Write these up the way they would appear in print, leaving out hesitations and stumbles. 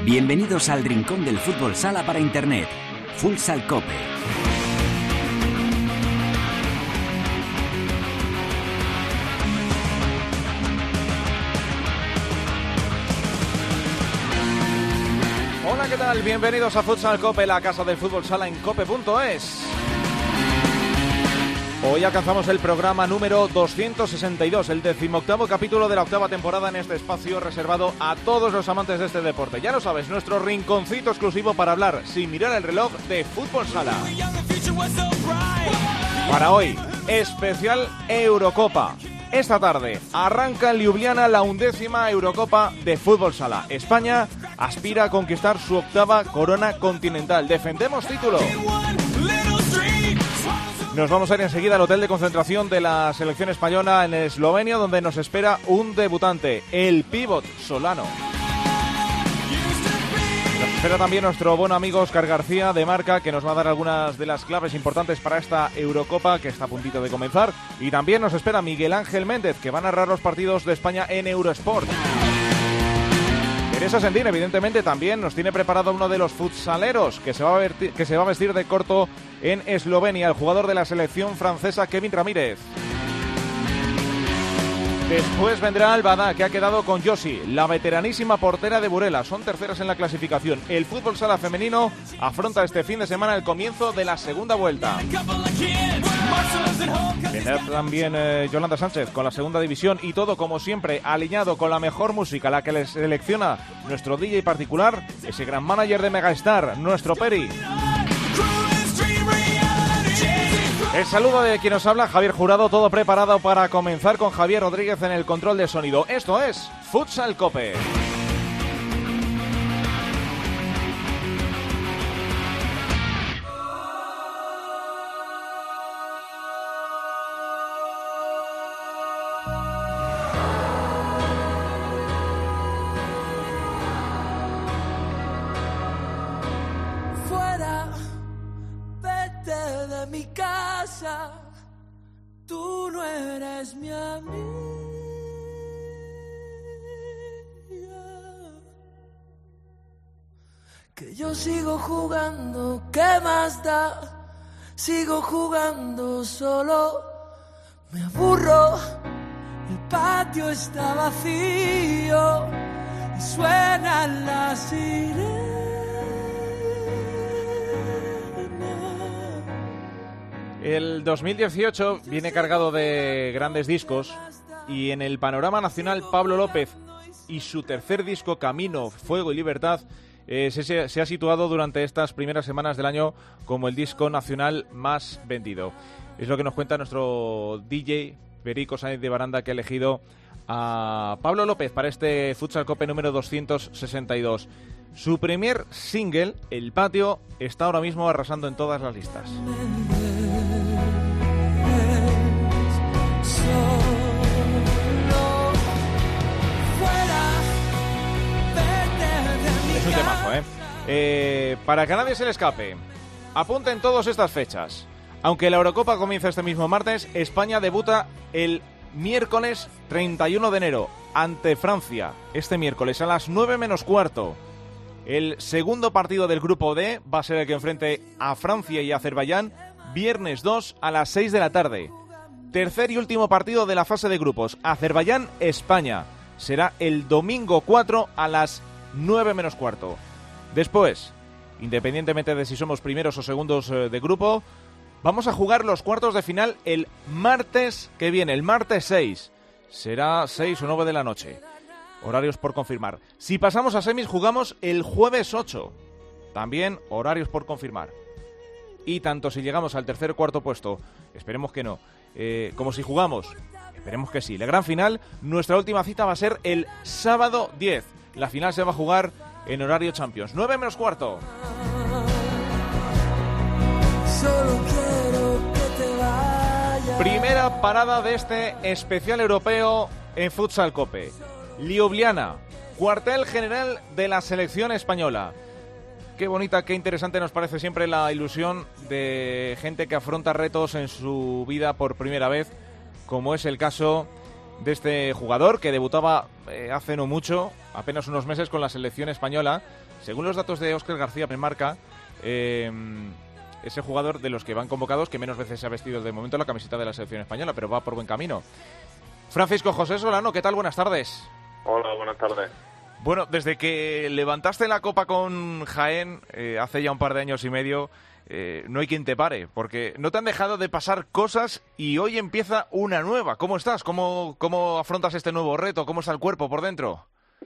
Bienvenidos al rincón del fútbol sala para internet. Futsal Cope. Hola, ¿qué tal? Bienvenidos a Futsal Cope, la casa del fútbol sala en cope.es. Hoy alcanzamos el programa número 262, el 18º capítulo de la 8ª temporada en este espacio reservado a todos los amantes de este deporte. Ya lo sabes, nuestro rinconcito exclusivo para hablar, sin mirar el reloj, de fútbol sala. Para hoy, especial Eurocopa. Esta tarde arranca en Ljubljana la 11ª Eurocopa de fútbol sala. España aspira a conquistar su 8ª corona continental. Defendemos título. Nos vamos a ir enseguida al hotel de concentración de la selección española en Eslovenia, donde nos espera un debutante, el pívot Solano. Nos espera también nuestro buen amigo Óscar García de Marca, que nos va a dar algunas de las claves importantes para esta Eurocopa que está a puntito de comenzar. Y también nos espera Miguel Ángel Méndez, que va a narrar los partidos de España en Eurosport. Teresa Sendín, evidentemente, también nos tiene preparado uno de los futsaleros que se va a vestir de corto en Eslovenia, el jugador de la selección francesa Kevin Ramírez. Después vendrá Albada, que ha quedado con Josi, la veteranísima portera de Burela. Son terceras en la clasificación. El fútbol sala femenino afronta este fin de semana el comienzo de la segunda vuelta. Vendrá también Yolanda Sánchez con la segunda división y todo, como siempre, alineado con la mejor música, la que les selecciona nuestro DJ particular, ese gran manager de Megastar, nuestro Peri. El saludo de quien nos habla, Javier Jurado, todo preparado para comenzar con Javier Rodríguez en el control de sonido. Esto es Futsal Cope. Tú no eres mi amiga, que yo sigo jugando, ¿qué más da? Sigo jugando solo, me aburro, el patio está vacío y suenan las sirenas. El 2018 viene cargado de grandes discos y en el panorama nacional Pablo López y su tercer disco, Camino, Fuego y Libertad, se ha situado durante estas primeras semanas del año como el disco nacional más vendido. Es lo que nos cuenta nuestro DJ Perico Sáenz de Baranda, que ha elegido a Pablo López para este Futsal Cope número 262. Su primer single, El Patio, está ahora mismo arrasando en todas las listas. Es un temazo, para que a nadie se le escape, apunten todos estas fechas. Aunque la Eurocopa comienza este mismo martes, España debuta el miércoles 31 de enero ante Francia. Este miércoles a las 9 menos cuarto. El segundo partido del grupo D va a ser el que enfrente a Francia y Azerbaiyán, viernes 2 a las 6 de la tarde. Tercer y último partido de la fase de grupos, Azerbaiyán-España. Será el domingo 4 a las 9 menos cuarto. Después, independientemente de si somos primeros o segundos de grupo, vamos a jugar los cuartos de final el martes que viene, el martes 6. Será 6 o 9 de la noche. Horarios por confirmar. Si pasamos a semis, jugamos el jueves 8. También horarios por confirmar. Y tanto si llegamos al tercer o cuarto puesto, esperemos que no, como si jugamos, esperemos que sí. La gran final, nuestra última cita va a ser el sábado 10. La final se va a jugar en horario Champions. 9 menos cuarto. Solo quiero que te vayas. Primera parada de este especial europeo en Futsal Cope. Ljubljana, cuartel general de la selección española. Qué bonita, qué interesante nos parece siempre la ilusión de gente que afronta retos en su vida por primera vez, como es el caso de este jugador que debutaba hace no mucho, apenas unos meses, con la selección española. Según los datos de Óscar García Marca, ese jugador de los que van convocados que menos veces se ha vestido de momento la camiseta de la selección española, pero va por buen camino. Francisco José Solano, ¿qué tal? Buenas tardes. Hola, buenas tardes. Bueno, desde que levantaste la copa con Jaén hace ya un par de años y medio, no hay quien te pare, porque no te han dejado de pasar cosas y hoy empieza una nueva. ¿Cómo estás? ¿Cómo afrontas este nuevo reto? ¿Cómo está el cuerpo por dentro?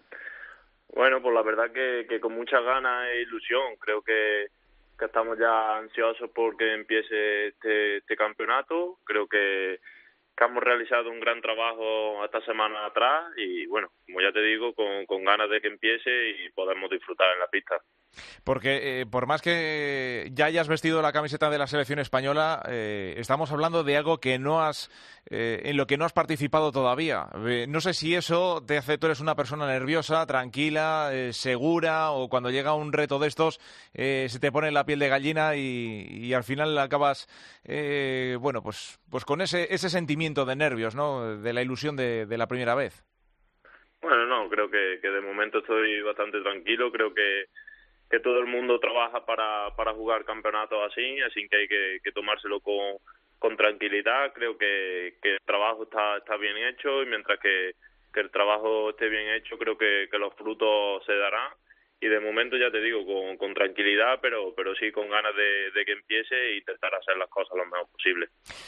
Bueno, pues la verdad que con muchas ganas e ilusión. Creo que estamos ya ansiosos por que empiece este campeonato. Creo que hemos realizado un gran trabajo esta semana atrás y, bueno, como ya te digo, con ganas de que empiece y podamos disfrutar en la pista. Porque por más que ya hayas vestido la camiseta de la selección española, estamos hablando de algo que no has, en lo que no has participado todavía. No sé si eso te hace, tú eres una persona nerviosa, tranquila, segura, o cuando llega un reto de estos se te pone la piel de gallina y al final acabas, bueno, pues con ese sentimiento de nervios, ¿no? De la ilusión de la primera vez. Bueno, no, creo que de momento estoy bastante tranquilo. Creo que todo el mundo trabaja para jugar campeonatos así que hay que tomárselo con tranquilidad. Creo que el trabajo está bien hecho y mientras que el trabajo esté bien hecho, creo que los frutos se darán. Y de momento, ya te digo, con tranquilidad, pero sí con ganas de que empiece e intentar hacer las cosas lo mejor posible.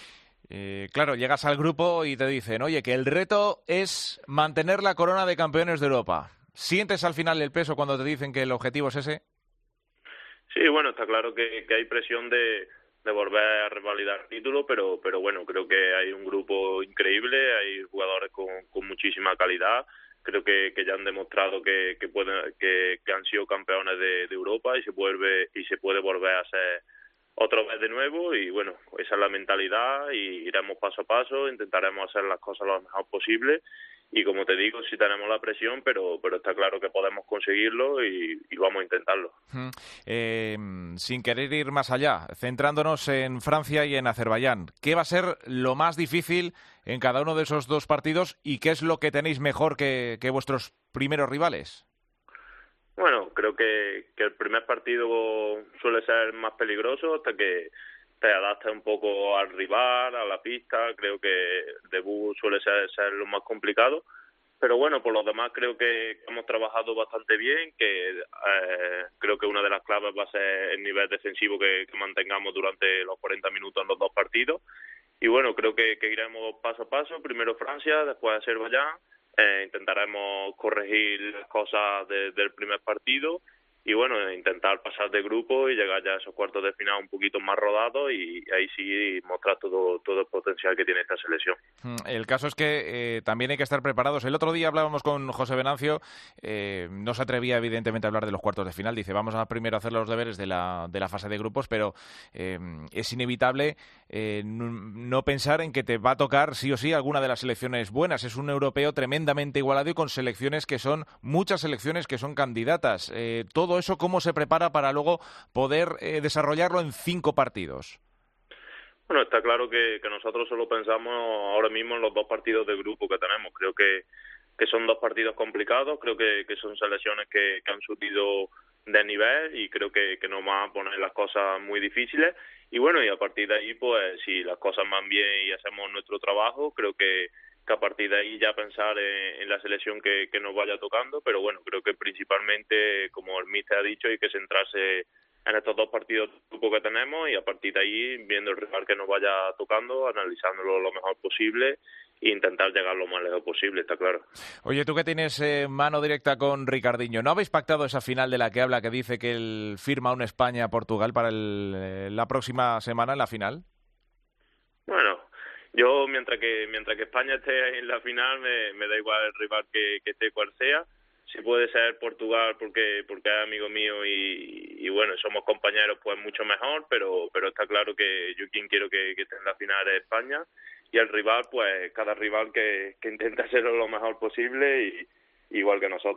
Claro, llegas al grupo y te dicen, oye, que el reto es mantener la corona de campeones de Europa. ¿Sientes al final el peso cuando te dicen que el objetivo es ese? Sí, bueno, está claro que hay presión de volver a revalidar el título, pero bueno, creo que hay un grupo increíble, hay jugadores con muchísima calidad. Creo que ya han demostrado que han sido campeones de Europa y se puede volver a ser otra vez de nuevo. Y bueno, esa es la mentalidad y iremos paso a paso, intentaremos hacer las cosas lo mejor posible. Y como te digo, sí tenemos la presión, pero está claro que podemos conseguirlo y vamos a intentarlo. Sin querer ir más allá, centrándonos en Francia y en Azerbaiyán, ¿qué va a ser lo más difícil en cada uno de esos dos partidos y qué es lo que tenéis mejor que vuestros primeros rivales? Bueno, creo que el primer partido suele ser más peligroso hasta que te adaptas un poco al rival, a la pista. Creo que el debut suele ser lo más complicado, pero bueno, por lo demás creo que hemos trabajado bastante bien, que creo que una de las claves va a ser el nivel defensivo que mantengamos durante los 40 minutos en los dos partidos. Y bueno, creo que iremos paso a paso, primero Francia, después Azerbaiyán, intentaremos corregir las cosas del primer partido y bueno, intentar pasar de grupo y llegar ya a esos cuartos de final un poquito más rodados y ahí sí mostrar todo el potencial que tiene esta selección. El caso es que también hay que estar preparados. El otro día hablábamos con José Venancio, no se atrevía evidentemente a hablar de los cuartos de final, dice vamos a primero hacer los deberes de la fase de grupos, pero es inevitable no pensar en que te va a tocar sí o sí alguna de las selecciones buenas. Es un europeo tremendamente igualado y con selecciones que son, muchas selecciones que son candidatas. Todo eso, ¿cómo se prepara para luego poder desarrollarlo en 5 partidos? Bueno, está claro que nosotros solo pensamos ahora mismo en los 2 partidos de grupo que tenemos. Creo que son 2 partidos complicados, creo que son selecciones que han subido de nivel y creo que nos van a poner las cosas muy difíciles. Y bueno, y a partir de ahí, pues si las cosas van bien y hacemos nuestro trabajo, creo que a partir de ahí ya pensar en la selección que nos vaya tocando, pero bueno, creo que principalmente, como el míster ha dicho, hay que centrarse en estos 2 partidos de grupo que tenemos y a partir de ahí, viendo el rival que nos vaya tocando, analizándolo lo mejor posible e intentar llegar lo más lejos posible, está claro. Oye, tú que tienes mano directa con Ricardinho, ¿no habéis pactado esa final de la que habla, que dice que él firma un España-Portugal para la próxima semana en la final? Bueno, yo mientras que España esté en la final me da igual el rival que esté cual sea. Si puede ser Portugal porque es amigo mío y bueno, somos compañeros, pues mucho mejor, pero está claro que yo quien quiero que esté en la final es España y el rival, pues cada rival que intenta hacerlo lo mejor posible y igual que nosotros.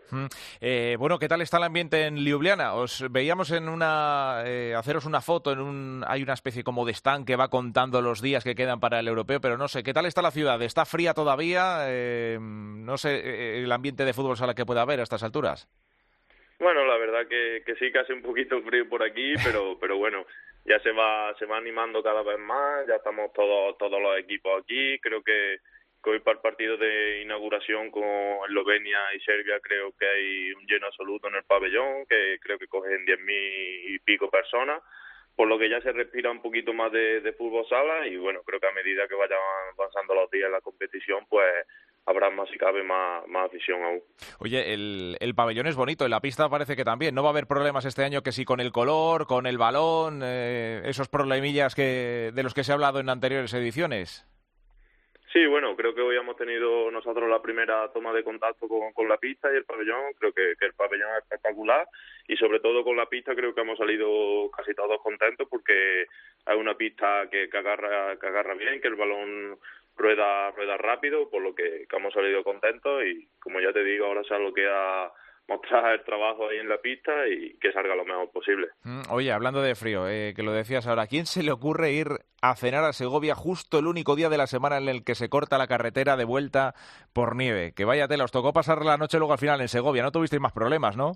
Bueno, ¿qué tal está el ambiente en Ljubljana? Os veíamos en haceros una foto, hay una especie como de stand que va contando los días que quedan para el europeo, pero no sé, ¿qué tal está la ciudad? ¿Está fría todavía? No sé, el ambiente de fútbol sala que pueda haber a estas alturas. Bueno, la verdad que sí que hace un poquito frío por aquí, pero bueno, ya se va animando cada vez más, ya estamos todos los equipos aquí, creo que hoy para el partido de inauguración con Eslovenia y Serbia creo que hay un lleno absoluto en el pabellón, que creo que cogen 10.000 y pico personas, por lo que ya se respira un poquito más de fútbol sala y bueno, creo que a medida que vayan avanzando los días en la competición, pues habrá más, si cabe, más afición aún. Oye, el pabellón es bonito, en la pista parece que también. ¿No va a haber problemas este año que sí con el color, con el balón, esos problemillas de los que se ha hablado en anteriores ediciones? Sí, bueno, creo que hoy hemos tenido nosotros la primera toma de contacto con la pista y el pabellón. Creo que el pabellón es espectacular y sobre todo con la pista creo que hemos salido casi todos contentos porque hay una pista que agarra bien, que el balón rueda rápido, por lo que hemos salido contentos y como ya te digo, ahora solo queda mostrar el trabajo ahí en la pista y que salga lo mejor posible. Oye, hablando de frío, que lo decías ahora, ¿a quién se le ocurre ir a cenar a Segovia justo el único día de la semana en el que se corta la carretera de vuelta por nieve? Que vaya tela, os tocó pasar la noche luego al final en Segovia, no tuvisteis más problemas, ¿no?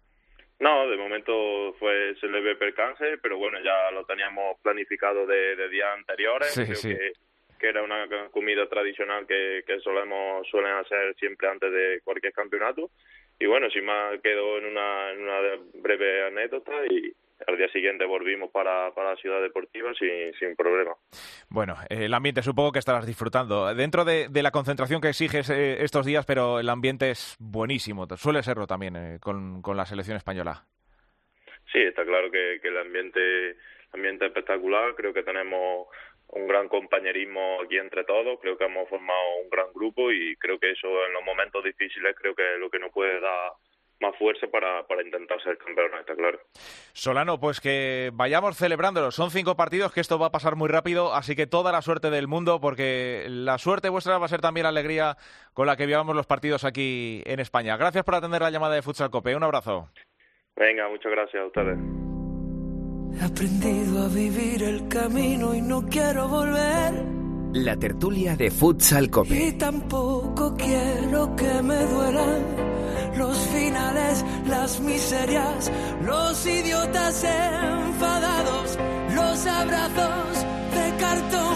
No, de momento fue ese leve percance, pero bueno, ya lo teníamos planificado de días anteriores. Sí, Creo sí. que era una comida tradicional que suelen hacer siempre antes de cualquier campeonato. Y bueno, sin más quedó en una breve anécdota y al día siguiente volvimos para la ciudad deportiva sin problema. Bueno, el ambiente supongo que estarás disfrutando. Dentro de la concentración que exiges estos días, pero el ambiente es buenísimo. Suele serlo también con la selección española. Sí, está claro que el ambiente es espectacular. Creo que tenemos un gran compañerismo aquí entre todos, creo que hemos formado un gran grupo y creo que eso en los momentos difíciles creo que es lo que nos puede dar más fuerza para intentar ser campeones, está claro. Solano, pues que vayamos celebrándolo. Son 5 partidos, que esto va a pasar muy rápido, así que toda la suerte del mundo, porque la suerte vuestra va a ser también la alegría con la que vivamos los partidos aquí en España. Gracias por atender la llamada de Futsal Cope. Un abrazo. Venga, muchas gracias a ustedes. He aprendido a vivir el camino y no quiero volver. La tertulia de Futsal Cope. Y tampoco quiero que me duelan los finales, las miserias, los idiotas enfadados, los abrazos de cartón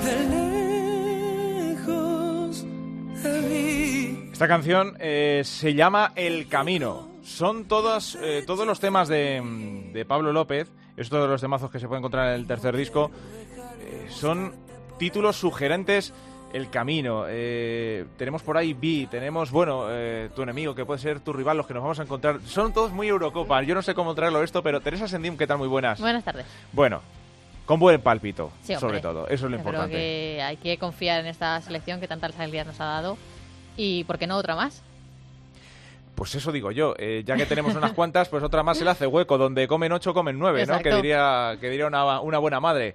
de lejos de mí. Esta canción se llama El Camino. Son todos los temas de Pablo López. Estos de los temazos que se pueden encontrar en el tercer disco. Son títulos sugerentes. El Camino. Tenemos por ahí Vi. Tenemos, tu enemigo, que puede ser tu rival, los que nos vamos a encontrar. Son todos muy Eurocopa. Yo no sé cómo traerlo esto, pero Teresa Sendim, ¿qué tal? Muy buenas. Buenas tardes. Bueno, con buen pálpito, sí, sobre todo. Eso es lo importante. Creo que hay que confiar en esta selección que tantas alegrías nos ha dado. ¿Y por qué no otra más? Pues eso digo yo, ya que tenemos unas cuantas, pues otra más se le hace hueco, donde comen 8, comen 9, ¿no? Que diría una buena madre.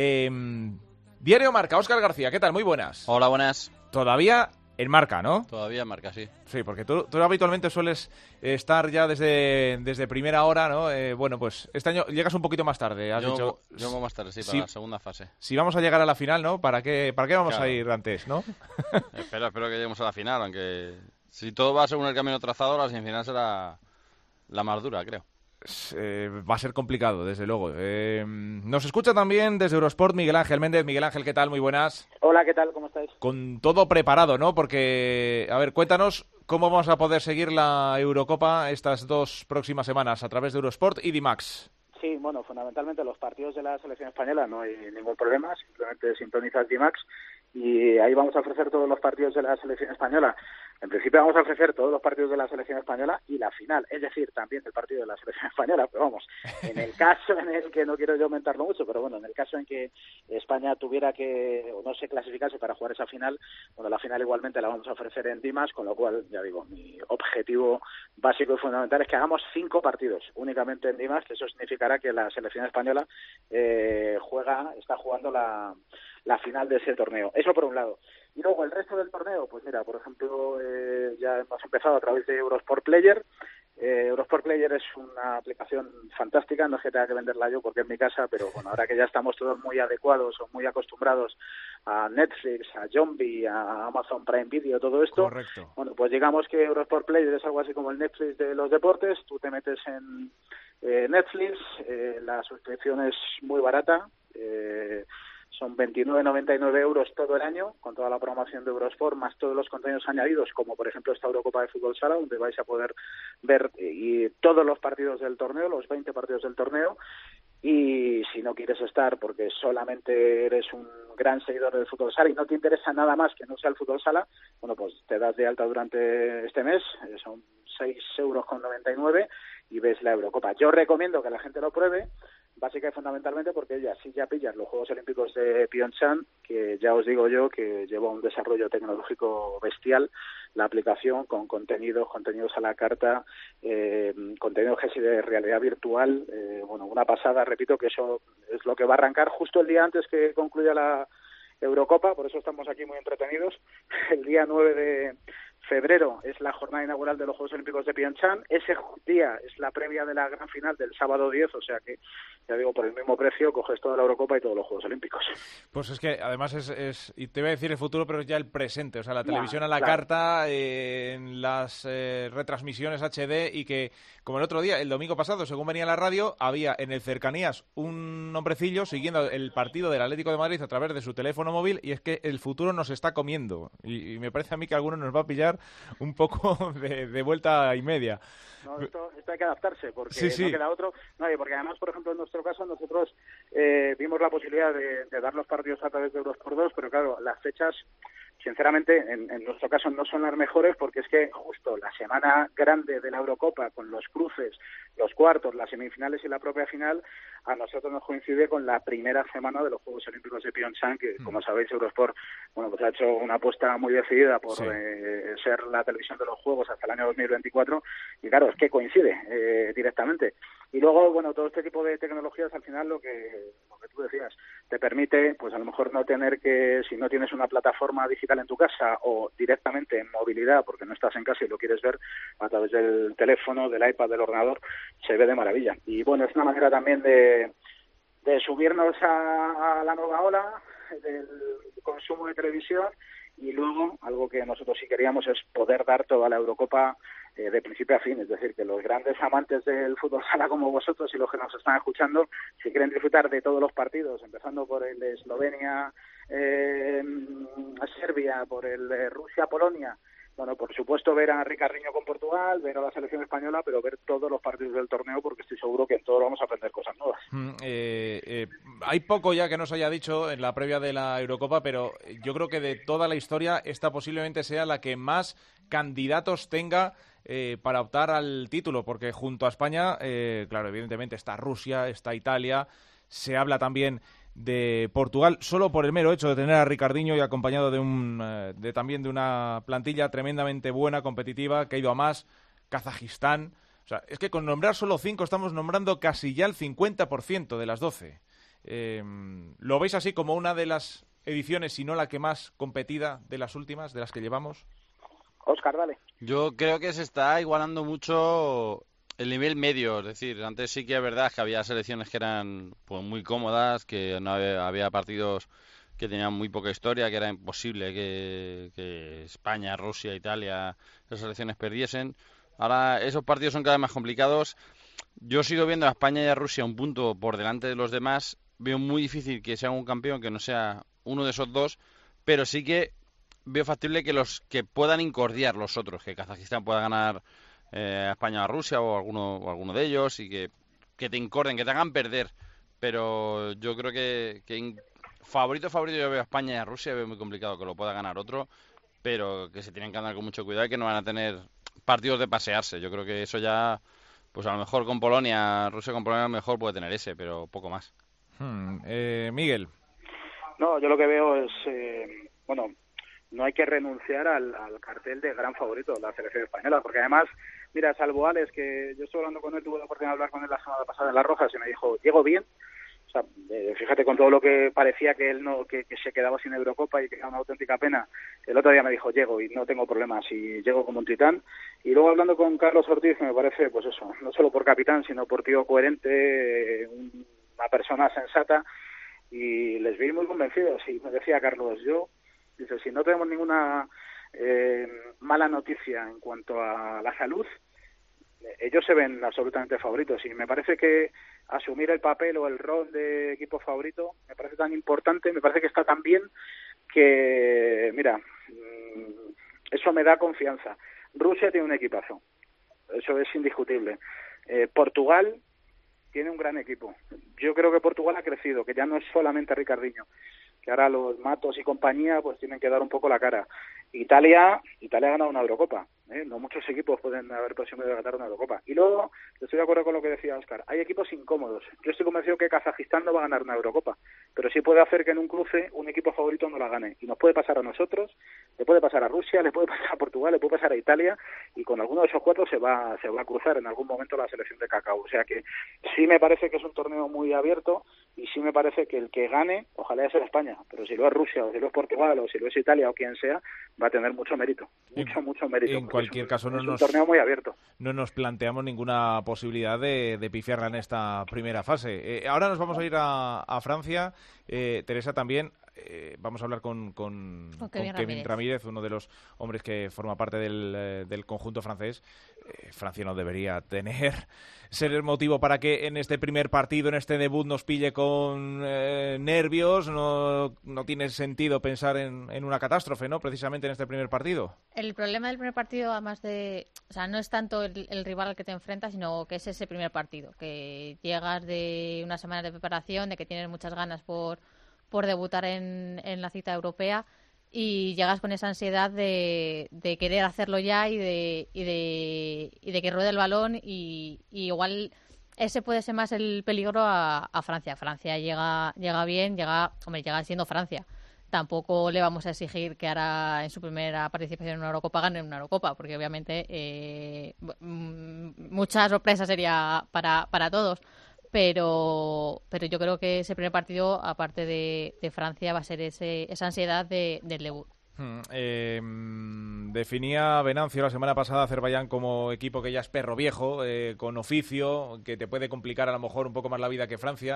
Diario Marca, Óscar García, ¿qué tal? Muy buenas. Hola, buenas. Todavía en Marca, ¿no? Todavía en Marca, sí. Sí, porque tú habitualmente sueles estar ya desde primera hora, ¿no? Bueno, pues este año llegas un poquito más tarde, has dicho. Yo voy más tarde, sí, para la segunda fase. Si vamos a llegar a la final, ¿no? ¿Para qué vamos a ir antes, no? Espero que lleguemos a la final, aunque si todo va según el camino trazado, la semifinal será la más dura, creo. Va a ser complicado, desde luego. Nos escucha también desde Eurosport Miguel Ángel Méndez. Miguel Ángel, ¿qué tal? Muy buenas. Hola, ¿qué tal? ¿Cómo estáis? Con todo preparado, ¿no? Porque, a ver, cuéntanos cómo vamos a poder seguir la Eurocopa estas 2 próximas semanas a través de Eurosport y D-Max. Sí, bueno, fundamentalmente los partidos de la selección española no hay ningún problema, simplemente sintonizas D-Max y ahí vamos a ofrecer todos los partidos de la selección española. En principio vamos a ofrecer todos los partidos de la selección española y la final, es decir, también el partido de la selección española, pero vamos, en el caso en el que, no quiero yo aumentarlo mucho, pero bueno, en el caso en que España tuviera que, o no se clasificase para jugar esa final, bueno, la final igualmente la vamos a ofrecer en D-Max, con lo cual, ya digo, mi objetivo básico y fundamental es que hagamos 5 partidos únicamente en D-Max, que eso significará que la selección española está jugando la final de ese torneo. Eso por un lado. Y luego el resto del torneo, pues mira, por ejemplo, ya hemos empezado a través de Eurosport Player. Eurosport Player es una aplicación fantástica, no es que tenga que venderla yo porque es mi casa, pero bueno, ahora que ya estamos todos muy adecuados o muy acostumbrados a Netflix, a Jombi, a Amazon Prime Video, todo esto. Correcto. Bueno, pues digamos que Eurosport Player es algo así como el Netflix de los deportes. Tú te metes en Netflix, la suscripción es muy barata, son 29,99 euros todo el año, con toda la programación de Eurosport, más todos los contenidos añadidos, como por ejemplo esta Eurocopa de Fútbol Sala, donde vais a poder ver todos los partidos del torneo, los 20 partidos del torneo. Y si no quieres estar porque solamente eres un gran seguidor del fútbol sala y no te interesa nada más que no sea el fútbol sala, bueno, pues te das de alta durante este mes, son 6,99 € y ves la Eurocopa. Yo recomiendo que la gente lo pruebe, básica y fundamentalmente porque así ya pillas los Juegos Olímpicos de Pyeongchang, que ya os digo yo que lleva un desarrollo tecnológico bestial, la aplicación con contenidos a la carta, contenidos casi de realidad virtual, bueno, una pasada, repito que eso es lo que va a arrancar justo el día antes que concluya la Eurocopa, por eso estamos aquí muy entretenidos. El día 9 de febrero es la jornada inaugural de los Juegos Olímpicos de Pyeongchang, ese día es la previa de la gran final del sábado 10, o sea que, ya digo, por el mismo precio coges toda la Eurocopa y todos los Juegos Olímpicos. Pues es que además es y te voy a decir el futuro, pero es ya el presente, o sea, la televisión a la carta, en las retransmisiones HD, y que, como el otro día, el domingo pasado, según venía la radio, había en el Cercanías un hombrecillo siguiendo el partido del Atlético de Madrid a través de su teléfono móvil, y es que el futuro nos está comiendo, y me parece a mí que a algunos nos va a pillar un poco de vuelta y media. No, esto hay que adaptarse porque sí. no queda otro. No, y porque además, por ejemplo, en nuestro caso, nosotros vimos la posibilidad de dar los partidos a través de Eurosport 2, pero claro, las fechas, sinceramente, en nuestro caso no son las mejores porque es que justo la semana grande de la Eurocopa, con los cruces, los cuartos, las semifinales y la propia final, a nosotros nos coincide con la primera semana de los Juegos Olímpicos de Pyeongchang, que, como sabéis, Eurosport pues ha hecho una apuesta muy decidida por ser la televisión de los Juegos hasta el año 2024, y claro, es que coincide directamente. Y luego, bueno, todo este tipo de tecnologías, al final, lo que tú decías, te permite, pues a lo mejor no tener que, si no tienes una plataforma digital en tu casa o directamente en movilidad, porque no estás en casa y lo quieres ver a través del teléfono, del iPad, del ordenador, se ve de maravilla. Y bueno, es una manera también de subirnos a la nueva ola del consumo de televisión. Y luego, algo que nosotros sí queríamos es poder dar toda la Eurocopa de principio a fin, es decir, que los grandes amantes del fútbol sala como vosotros y los que nos están escuchando, si quieren disfrutar de todos los partidos, empezando por el de Eslovenia, Serbia, por el de Rusia-Polonia, bueno, por supuesto ver a Ricardinho con Portugal, ver a la selección española, pero ver todos los partidos del torneo porque estoy seguro que en todos vamos a aprender cosas nuevas. Hay poco ya que nos haya dicho en la previa de la Eurocopa, pero yo creo que de toda la historia esta posiblemente sea la que más candidatos tenga para optar al título, porque junto a España, claro, evidentemente está Rusia, está Italia, se habla también de Portugal, solo por el mero hecho de tener a Ricardinho y acompañado de también de una plantilla tremendamente buena, competitiva, que ha ido a más, Kazajistán. O sea, es que con nombrar solo 5 estamos nombrando casi ya el 50% de las 12. ¿Lo veis así como una de las ediciones, si no la que más competida de las últimas, de las que llevamos? Óscar, dale. Yo creo que se está igualando mucho el nivel medio, es decir, antes sí que es verdad que había selecciones que eran pues muy cómodas, que no había partidos que tenían muy poca historia, que era imposible que España, Rusia, Italia, esas selecciones perdiesen. Ahora esos partidos son cada vez más complicados. Yo sigo viendo a España y a Rusia un punto por delante de los demás. Veo muy difícil que sea un campeón que no sea uno de esos dos, pero sí que veo factible que los que puedan incordiar los otros, que Kazajistán pueda ganar a España o a Rusia o alguno de ellos, y que te incorden, que te hagan perder. Pero yo creo que favorito yo veo a España y a Rusia, veo muy complicado que lo pueda ganar otro, pero que se tienen que andar con mucho cuidado y que no van a tener partidos de pasearse. Yo creo que eso ya, pues a lo mejor con Polonia, Rusia con Polonia a lo mejor puede tener ese, pero poco más. Miguel. No, yo lo que veo es, bueno, no hay que renunciar al cartel de gran favorito de la selección española, porque además, mira, salvo Alex, que yo estuve hablando con él, tuve la oportunidad de hablar con él la semana pasada en Las Rojas y me dijo, llego bien. O sea, fíjate, con todo lo que parecía que él no, que se quedaba sin Eurocopa y que era una auténtica pena, el otro día me dijo, llego y no tengo problemas y llego como un titán. Y luego hablando con Carlos Ortiz, que me parece, pues eso, no solo por capitán, sino por tío coherente, una persona sensata, y les vi muy convencidos. Y me decía Carlos, dice, si no tenemos ninguna mala noticia en cuanto a la salud, ellos se ven absolutamente favoritos, y me parece que asumir el papel o el rol de equipo favorito me parece tan importante, me parece que está tan bien que, mira, eso me da confianza. Rusia tiene un equipazo, eso es indiscutible. Portugal tiene un gran equipo. Yo creo que Portugal ha crecido, que ya no es solamente Ricardinho, que ahora los Matos y compañía pues tienen que dar un poco la cara. Italia ha ganado una Eurocopa, no muchos equipos pueden haber presumido de ganar una Eurocopa. Y luego, estoy de acuerdo con lo que decía Óscar, hay equipos incómodos. Yo estoy convencido que Kazajistán no va a ganar una Eurocopa, pero sí puede hacer que en un cruce un equipo favorito no la gane. Y nos puede pasar a nosotros, le puede pasar a Rusia, le puede pasar a Portugal, le puede pasar a Italia, y con alguno de esos cuatro se va a cruzar en algún momento la selección de Cacao. O sea que sí me parece que es un torneo muy abierto, y sí me parece que el que gane, ojalá sea España, pero si lo es Rusia, o si lo es Portugal, o si lo es Italia, o quien sea, va a tener mucho mérito, mucho mérito. En cualquier caso, es un torneo muy abierto. No nos planteamos ninguna posibilidad de pifiarla en esta primera fase. Ahora nos vamos a ir a Francia. Teresa, también vamos a hablar con Kevin Ramírez, uno de los hombres que forma parte del conjunto francés. Francia no debería ser el motivo para que en este primer partido, en este debut, nos pille con nervios. No tiene sentido pensar en una catástrofe, ¿no? Precisamente en este primer partido. El problema del primer partido, además no es tanto el rival al que te enfrentas, sino que es ese primer partido, que llegas de una semana de preparación, de que tienes muchas ganas por debutar en la cita europea, y llegas con esa ansiedad de querer hacerlo ya y de que ruede el balón, y igual ese puede ser más el peligro a Francia. Francia llega bien, llega siendo Francia. Tampoco le vamos a exigir que ahora en su primera participación en una Eurocopa gane una Eurocopa, porque obviamente mucha sorpresa sería para todos. Pero yo creo que ese primer partido, aparte de Francia, va a ser esa ansiedad del debut. Definía Venancio la semana pasada a Azerbaiyán como equipo que ya es perro viejo, con oficio, que te puede complicar a lo mejor un poco más la vida que Francia.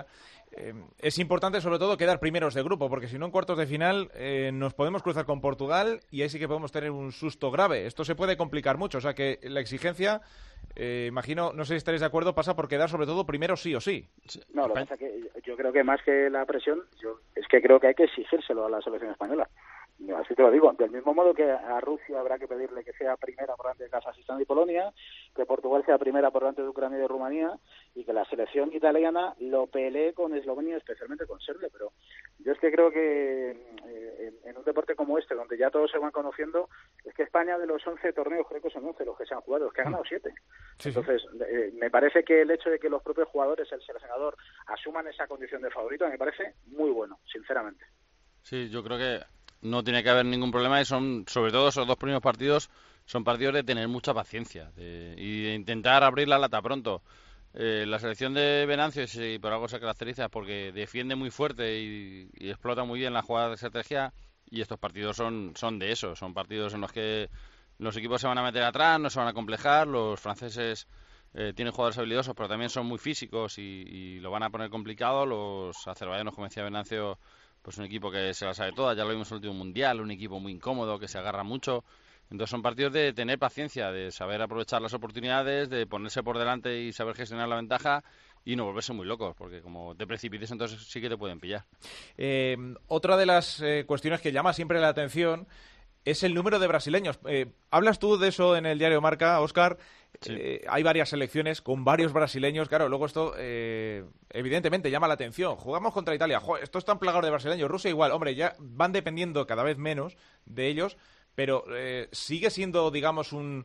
Es importante sobre todo quedar primeros de grupo, porque si no en cuartos de final nos podemos cruzar con Portugal y ahí sí que podemos tener un susto grave. Esto se puede complicar mucho, o sea que la exigencia, imagino, no sé si estaréis de acuerdo, pasa por quedar sobre todo primero sí o sí. No, lo que pasa es que yo creo que más que la presión, es que creo que hay que exigírselo a la selección española. Así te lo digo, del mismo modo que a Rusia habrá que pedirle que sea primera por delante de Kazajistán y Polonia, que Portugal sea primera por delante de Ucrania y Rumanía, y que la selección italiana lo pelee con Eslovenia, especialmente con Serbia. Pero yo es que creo que en un deporte como este, donde ya todos se van conociendo, es que España, de los 11 torneos, creo que son 11 los que se han jugado, es que ha ganado 7. Sí, entonces, me parece que el hecho de que los propios jugadores, el seleccionador, asuman esa condición de favorito, me parece muy bueno, sinceramente. Sí, yo creo que no tiene que haber ningún problema, y son, sobre todo esos dos primeros partidos, son partidos de tener mucha paciencia y de intentar abrir la lata pronto. La selección de Venancio, si por algo se caracteriza, porque defiende muy fuerte y explota muy bien la jugada de estrategia, y estos partidos son de eso, son partidos en los que los equipos se van a meter atrás, no se van a complejar. Los franceses tienen jugadores habilidosos, pero también son muy físicos y lo van a poner complicado. Los azerbaiyanos, como decía Venancio, pues un equipo que se la sabe toda, ya lo vimos en el último mundial, un equipo muy incómodo, que se agarra mucho. Entonces son partidos de tener paciencia, de saber aprovechar las oportunidades, de ponerse por delante y saber gestionar la ventaja y no volverse muy locos, porque como te precipites entonces sí que te pueden pillar. Otra de las cuestiones que llama siempre la atención es el número de brasileños. Hablas tú de eso en el diario Marca, Óscar. Sí. Hay varias selecciones con varios brasileños. Claro, luego esto evidentemente llama la atención. Jugamos contra Italia. Esto está plagado de brasileños. Rusia igual. Hombre, ya van dependiendo cada vez menos de ellos, pero sigue siendo, digamos, un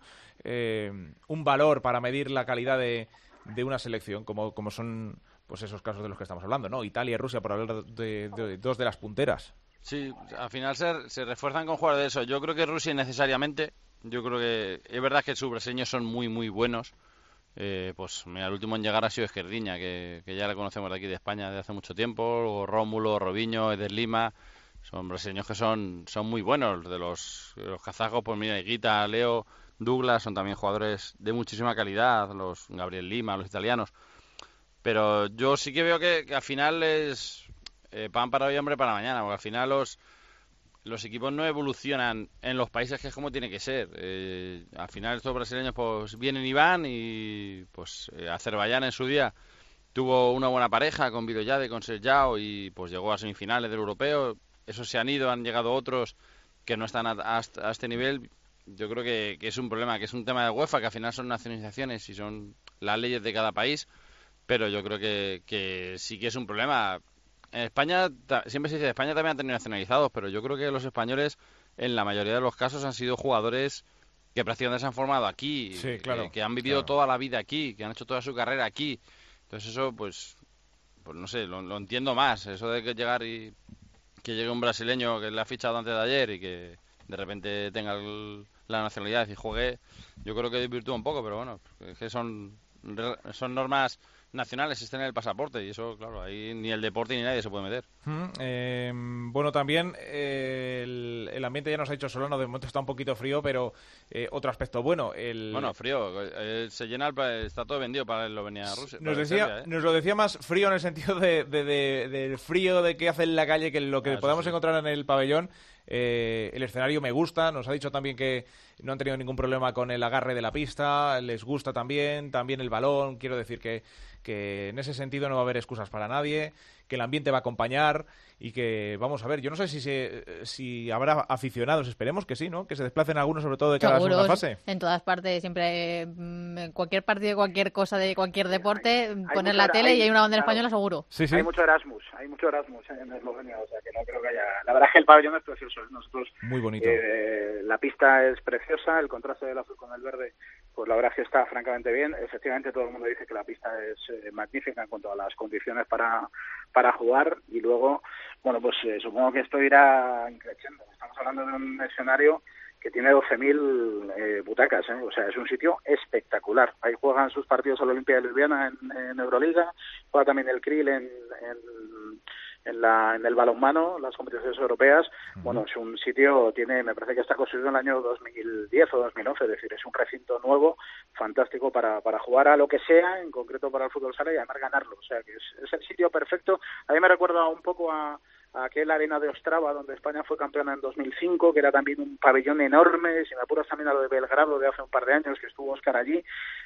valor para medir la calidad de una selección, como son pues esos casos de los que estamos hablando, ¿no? Italia y Rusia, por hablar de dos de las punteras. Sí, al final se refuerzan con jugadores de eso. Yo creo que Rusia necesariamente, yo creo que es verdad que sus brasileños son muy muy buenos, Pues mira, el último en llegar ha sido Esquerdiña, que ya le conocemos de aquí de España desde hace mucho tiempo, o Rómulo, Robinho, Eder Lima, son brasileños que son muy buenos. De los kazajos, pues mira, Higuita, Leo, Douglas, son también jugadores de muchísima calidad, los Gabriel Lima, los italianos. Pero yo sí que veo que al final es pan para hoy, hambre para mañana, porque al final los equipos no evolucionan en los países, que es como tiene que ser. Al final estos brasileños pues vienen y van, y pues Azerbaiyán en su día tuvo una buena pareja con Vidoyade, con Sergio, y pues llegó a semifinales del europeo. Esos se han ido, han llegado otros que no están a este nivel. Yo creo que es un problema, que es un tema de UEFA, que al final son nacionalizaciones y son las leyes de cada país, pero yo creo que sí que es un problema. En España, siempre se dice, España también ha tenido nacionalizados, pero yo creo que los españoles, en la mayoría de los casos, han sido jugadores que prácticamente se han formado aquí, sí, claro, que han vivido toda la vida aquí, que han hecho toda su carrera aquí. Entonces eso, pues no sé, lo entiendo más. Eso de que que llegue un brasileño que le ha fichado antes de ayer y que de repente tenga la nacionalidad y juegue, yo creo que desvirtúa un poco, pero bueno, es que son normas nacionales, estén en el pasaporte, y eso, claro, ahí ni el deporte ni nadie se puede meter. Bueno, también el ambiente, ya nos ha dicho Solano, de momento está un poquito frío, pero otro aspecto bueno. Bueno, frío, se llena, está todo vendido para el Eslovenia Rusia. Nos lo decía más frío en el sentido del frío de que hace en la calle, que lo que podamos encontrar en el pabellón. El escenario me gusta, nos ha dicho también que no han tenido ningún problema con el agarre de la pista, les gusta también el balón. Quiero decir que en ese sentido no va a haber excusas para nadie, que el ambiente va a acompañar y que, vamos a ver, yo no sé si habrá aficionados, esperemos que sí, ¿no? Que se desplacen algunos, sobre todo de cara a la segunda fase. En todas partes, siempre, en cualquier partido de cualquier cosa, de cualquier deporte, poner la tele y hay una bandera española seguro. Sí. Hay mucho Erasmus en Eslovenia, o sea que no creo que haya... La verdad es que el pabellón es precioso, nosotros... Muy bonito. La pista es preciosa, el contraste del azul con el verde, pues la verdad es que está francamente bien. Efectivamente, todo el mundo dice que la pista es magnífica en cuanto a las condiciones para jugar, y luego, bueno, pues supongo que esto irá creciendo. Estamos hablando de un escenario que tiene 12.000 butacas, o sea, es un sitio espectacular. Ahí juegan sus partidos a la Olimpia de Ljubljana en Euroliga, juega también el Krill en el balonmano, las competiciones europeas. Bueno, es un sitio, me parece que está construido en el año 2010 o 2011, es decir, es un recinto nuevo, fantástico para jugar a lo que sea, en concreto para el fútbol sala, y además ganarlo. O sea, que es el sitio perfecto. A mí me recuerda un poco a aquel Arena de Ostrava, donde España fue campeona en 2005, que era también un pabellón enorme. Si me apuras, también a lo de Belgrado de hace un par de años, que estuvo Óscar allí.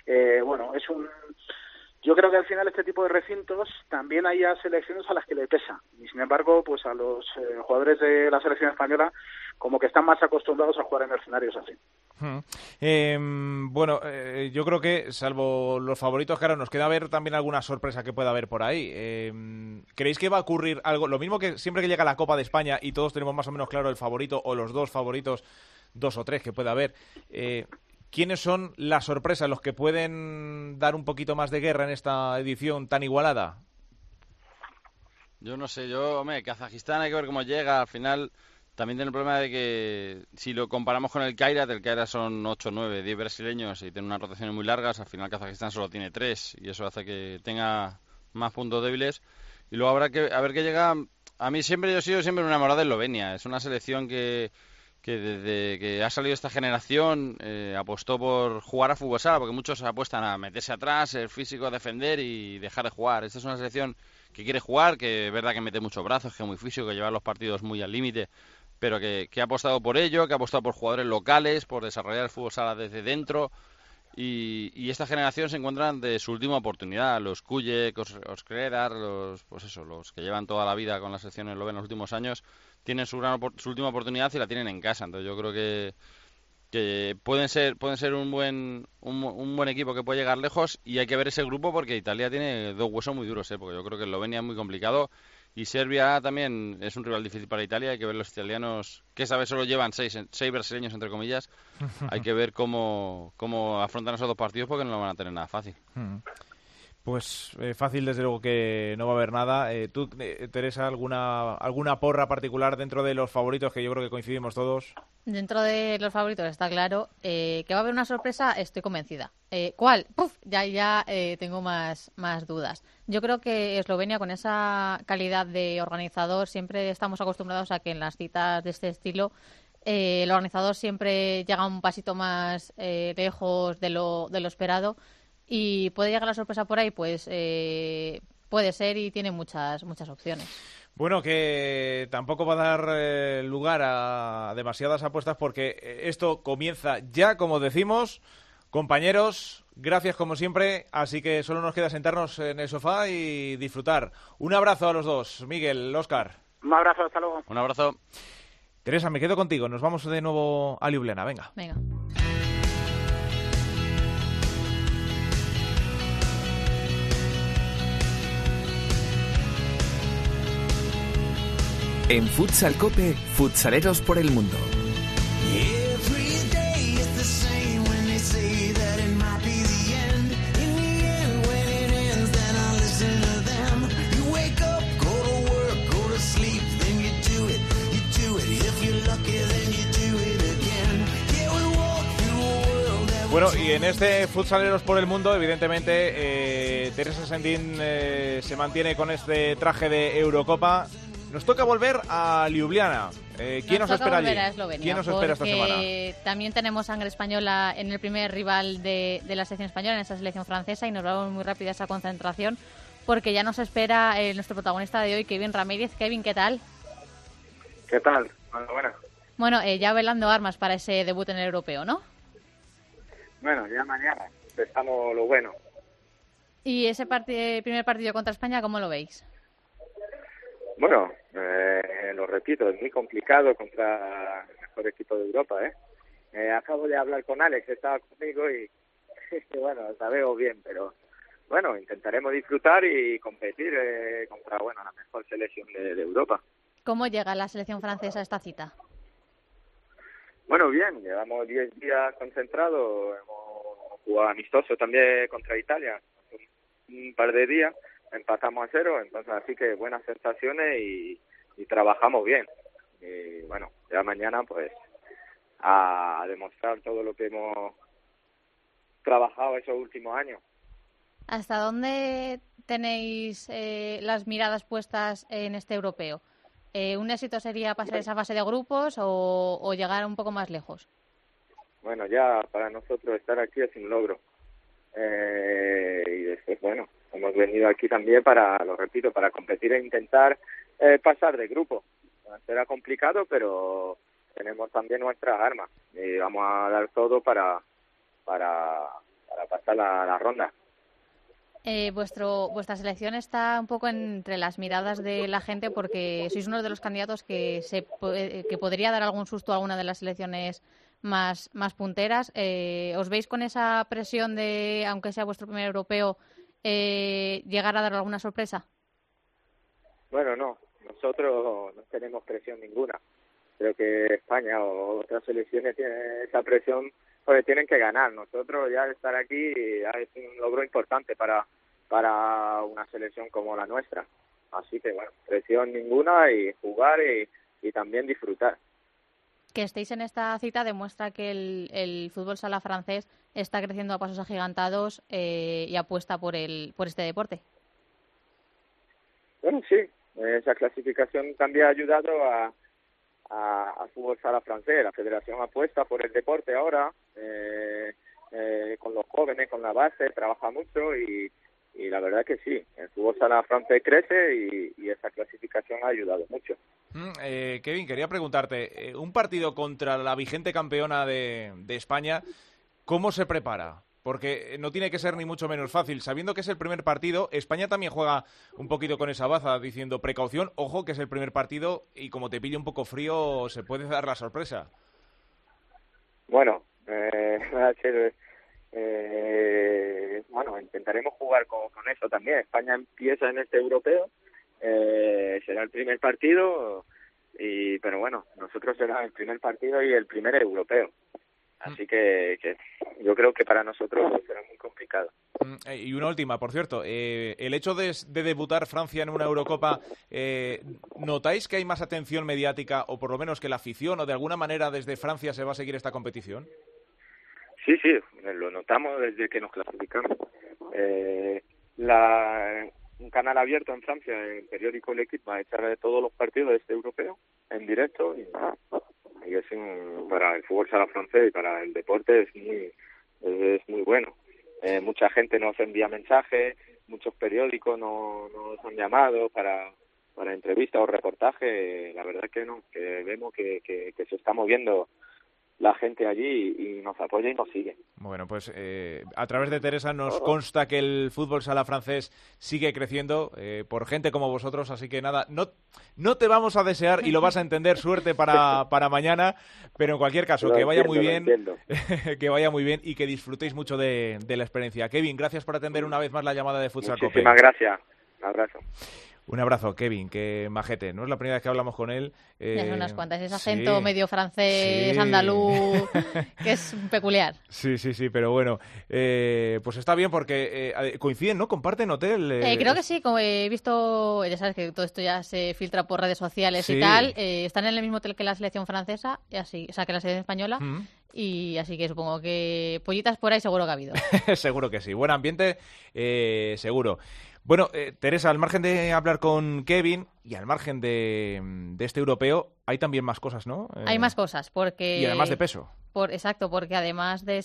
Yo creo que al final este tipo de recintos también hay selecciones a las que le pesa, y sin embargo, pues a los jugadores de la selección española como que están más acostumbrados a jugar en escenarios así. Yo creo que, salvo los favoritos, claro, nos queda ver también alguna sorpresa que pueda haber por ahí. ¿Creéis que va a ocurrir algo? Lo mismo que siempre que llega la Copa de España y todos tenemos más o menos claro el favorito o los dos favoritos, dos o tres que pueda haber. ¿Quiénes son las sorpresas, los que pueden dar un poquito más de guerra en esta edición tan igualada? Yo no sé, Kazajistán hay que ver cómo llega. Al final también tiene el problema de que si lo comparamos con el Kairat son 8, 9, 10 brasileños y tiene unas rotaciones muy largas. Al final Kazajistán solo tiene 3 y eso hace que tenga más puntos débiles. Y luego habrá que ver qué llega. A mí yo he sido siempre enamorado de Eslovenia. Es una selección que desde que ha salido esta generación apostó por jugar a fútbol sala, porque muchos apuestan a meterse atrás, ser físico, defender y dejar de jugar. Esta es una selección que quiere jugar, que es verdad que mete muchos brazos, que es muy físico, que lleva los partidos muy al límite, pero que ha apostado por ello, que ha apostado por jugadores locales, por desarrollar el fútbol sala desde dentro. Y esta generación se encuentran de su última oportunidad. Los Kujek, Oskredar, los que llevan toda la vida con la selección eslovena en los últimos años, tienen su última oportunidad y la tienen en casa. Entonces yo creo que pueden ser un buen equipo que puede llegar lejos, y hay que ver ese grupo porque Italia tiene dos huesos muy duros, porque yo creo que Eslovenia es muy complicado y Serbia también es un rival difícil para Italia. Hay que ver los italianos, que esta vez solo llevan 6 brasileños, entre comillas. Hay que ver cómo afrontan esos dos partidos, porque no lo van a tener nada fácil. Pues fácil, desde luego que no va a haber nada. ¿Tú, Teresa, alguna porra particular dentro de los favoritos, que yo creo que coincidimos todos? Dentro de los favoritos está claro que va a haber una sorpresa, estoy convencida. ¿Cuál? ¡Puf! Ya tengo más dudas. Yo creo que Eslovenia, con esa calidad de organizador, siempre estamos acostumbrados a que en las citas de este estilo el organizador siempre llega un pasito más lejos de lo esperado. Y puede llegar la sorpresa por ahí, pues puede ser, y tiene muchas opciones. Bueno, que tampoco va a dar lugar a demasiadas apuestas, porque esto comienza ya, como decimos. Compañeros, gracias como siempre, así que solo nos queda sentarnos en el sofá y disfrutar. Un abrazo a los dos, Miguel, Óscar. Un abrazo, hasta luego. Un abrazo. Teresa, me quedo contigo, nos vamos de nuevo a Ljubljana, venga. En Futsal Cope, futsaleros por el mundo. Bueno, y en este Futsaleros por el Mundo, evidentemente, Teresa Sendín se mantiene con este traje de Eurocopa. Nos toca volver a Ljubljana. ¿Quién nos espera allí? ¿Quién nos espera esta semana? También tenemos sangre española en el primer rival de la selección española, en esa selección francesa, y nos vamos muy rápido a esa concentración, porque ya nos espera nuestro protagonista de hoy, Kevin Ramírez. Kevin, ¿qué tal? ¿Qué tal? Buenas. Bueno, ya velando armas para ese debut en el europeo, ¿no? Bueno, ya mañana empezamos lo bueno. ¿Y ese primer partido contra España, cómo lo veis? Bueno, lo repito, es muy complicado contra el mejor equipo de Europa, acabo de hablar con Alex, estaba conmigo y bueno, la veo bien, pero bueno, intentaremos disfrutar y competir contra la mejor selección de Europa. ¿Cómo llega la selección francesa a esta cita? Bueno, bien, llevamos 10 días concentrados, hemos jugado amistoso también contra Italia, un par de días, empatamos a 0, entonces así que buenas sensaciones y trabajamos bien. Y bueno, ya mañana pues a demostrar todo lo que hemos trabajado esos últimos años. ¿Hasta dónde tenéis las miradas puestas en este europeo? ¿Un éxito sería pasar esa fase de grupos o llegar un poco más lejos? Bueno, ya para nosotros estar aquí es un logro. Y después, bueno, hemos venido aquí también lo repito, para competir e intentar pasar de grupo. Será complicado, pero tenemos también nuestras armas y vamos a dar todo para pasar la ronda. Vuestra selección está un poco entre las miradas de la gente, porque sois uno de los candidatos que podría dar algún susto a alguna de las selecciones más punteras. ¿Os veis con esa presión de, aunque sea vuestro primer europeo, llegar a dar alguna sorpresa? Bueno, no. Nosotros no tenemos presión ninguna. Creo que España o otras selecciones tienen esa presión porque tienen que ganar. Nosotros ya estar aquí es un logro importante para una selección como la nuestra. Así que, bueno, presión ninguna y jugar y también disfrutar. Que estéis en esta cita demuestra que el fútbol sala francés está creciendo a pasos agigantados y apuesta por este deporte. Bueno, sí. Esa clasificación también ha ayudado a fútbol sala francés. La federación apuesta por el deporte ahora, con los jóvenes, con la base, trabaja mucho y la verdad que sí, el fútbol sala francés crece y esa clasificación ha ayudado mucho. Kevin, quería preguntarte, un partido contra la vigente campeona de España, ¿cómo se prepara? Porque no tiene que ser ni mucho menos fácil. Sabiendo que es el primer partido, España también juega un poquito con esa baza, diciendo precaución, ojo que es el primer partido y como te pille un poco frío, se puede dar la sorpresa. Bueno, va a ser, intentaremos jugar con eso también. España empieza en este europeo, será el primer partido, pero bueno, nosotros será el primer partido y el primer europeo. Así que yo creo que para nosotros será muy complicado. Y una última, por cierto, el hecho de debutar Francia en una Eurocopa, ¿notáis que hay más atención mediática, o por lo menos que la afición, o de alguna manera desde Francia se va a seguir esta competición? Sí, lo notamos desde que nos clasificamos. Un canal abierto en Francia, el periódico L'Équipe, va a echar todos los partidos de este europeo en directo, y es para el fútbol sala francés y para el deporte es muy bueno. Mucha gente nos envía mensajes, muchos periódicos nos han llamado para entrevistas o reportajes. La verdad que vemos que se está moviendo la gente allí y nos apoya y nos sigue. Bueno, pues a través de Teresa nos consta que el fútbol sala francés sigue creciendo por gente como vosotros, así que nada, no te vamos a desear, y lo vas a entender, suerte para mañana, pero en cualquier caso, que vaya muy bien, que vaya muy bien y que disfrutéis mucho de la experiencia. Kevin, gracias por atender una vez más la llamada de Futsal Cope. Muchísimas gracias, un abrazo. Un abrazo, Kevin, que majete. No es la primera vez que hablamos con él. Ya son unas cuantas. Ese acento medio francés, andaluz, que es peculiar. Sí, pero bueno. Pues está bien porque coinciden, ¿no? Comparten hotel. Creo que sí, como he visto, ya sabes que todo esto ya se filtra por redes sociales y tal. Están en el mismo hotel que la selección francesa, y así, o sea, que la selección española. Y así que supongo que pollitas por ahí seguro que ha habido. Seguro que sí. Buen ambiente, seguro. Bueno, Teresa, al margen de hablar con Kevin y al margen de este europeo, hay también más cosas, ¿no? Hay más cosas, porque... Y además de peso. Exacto, porque además de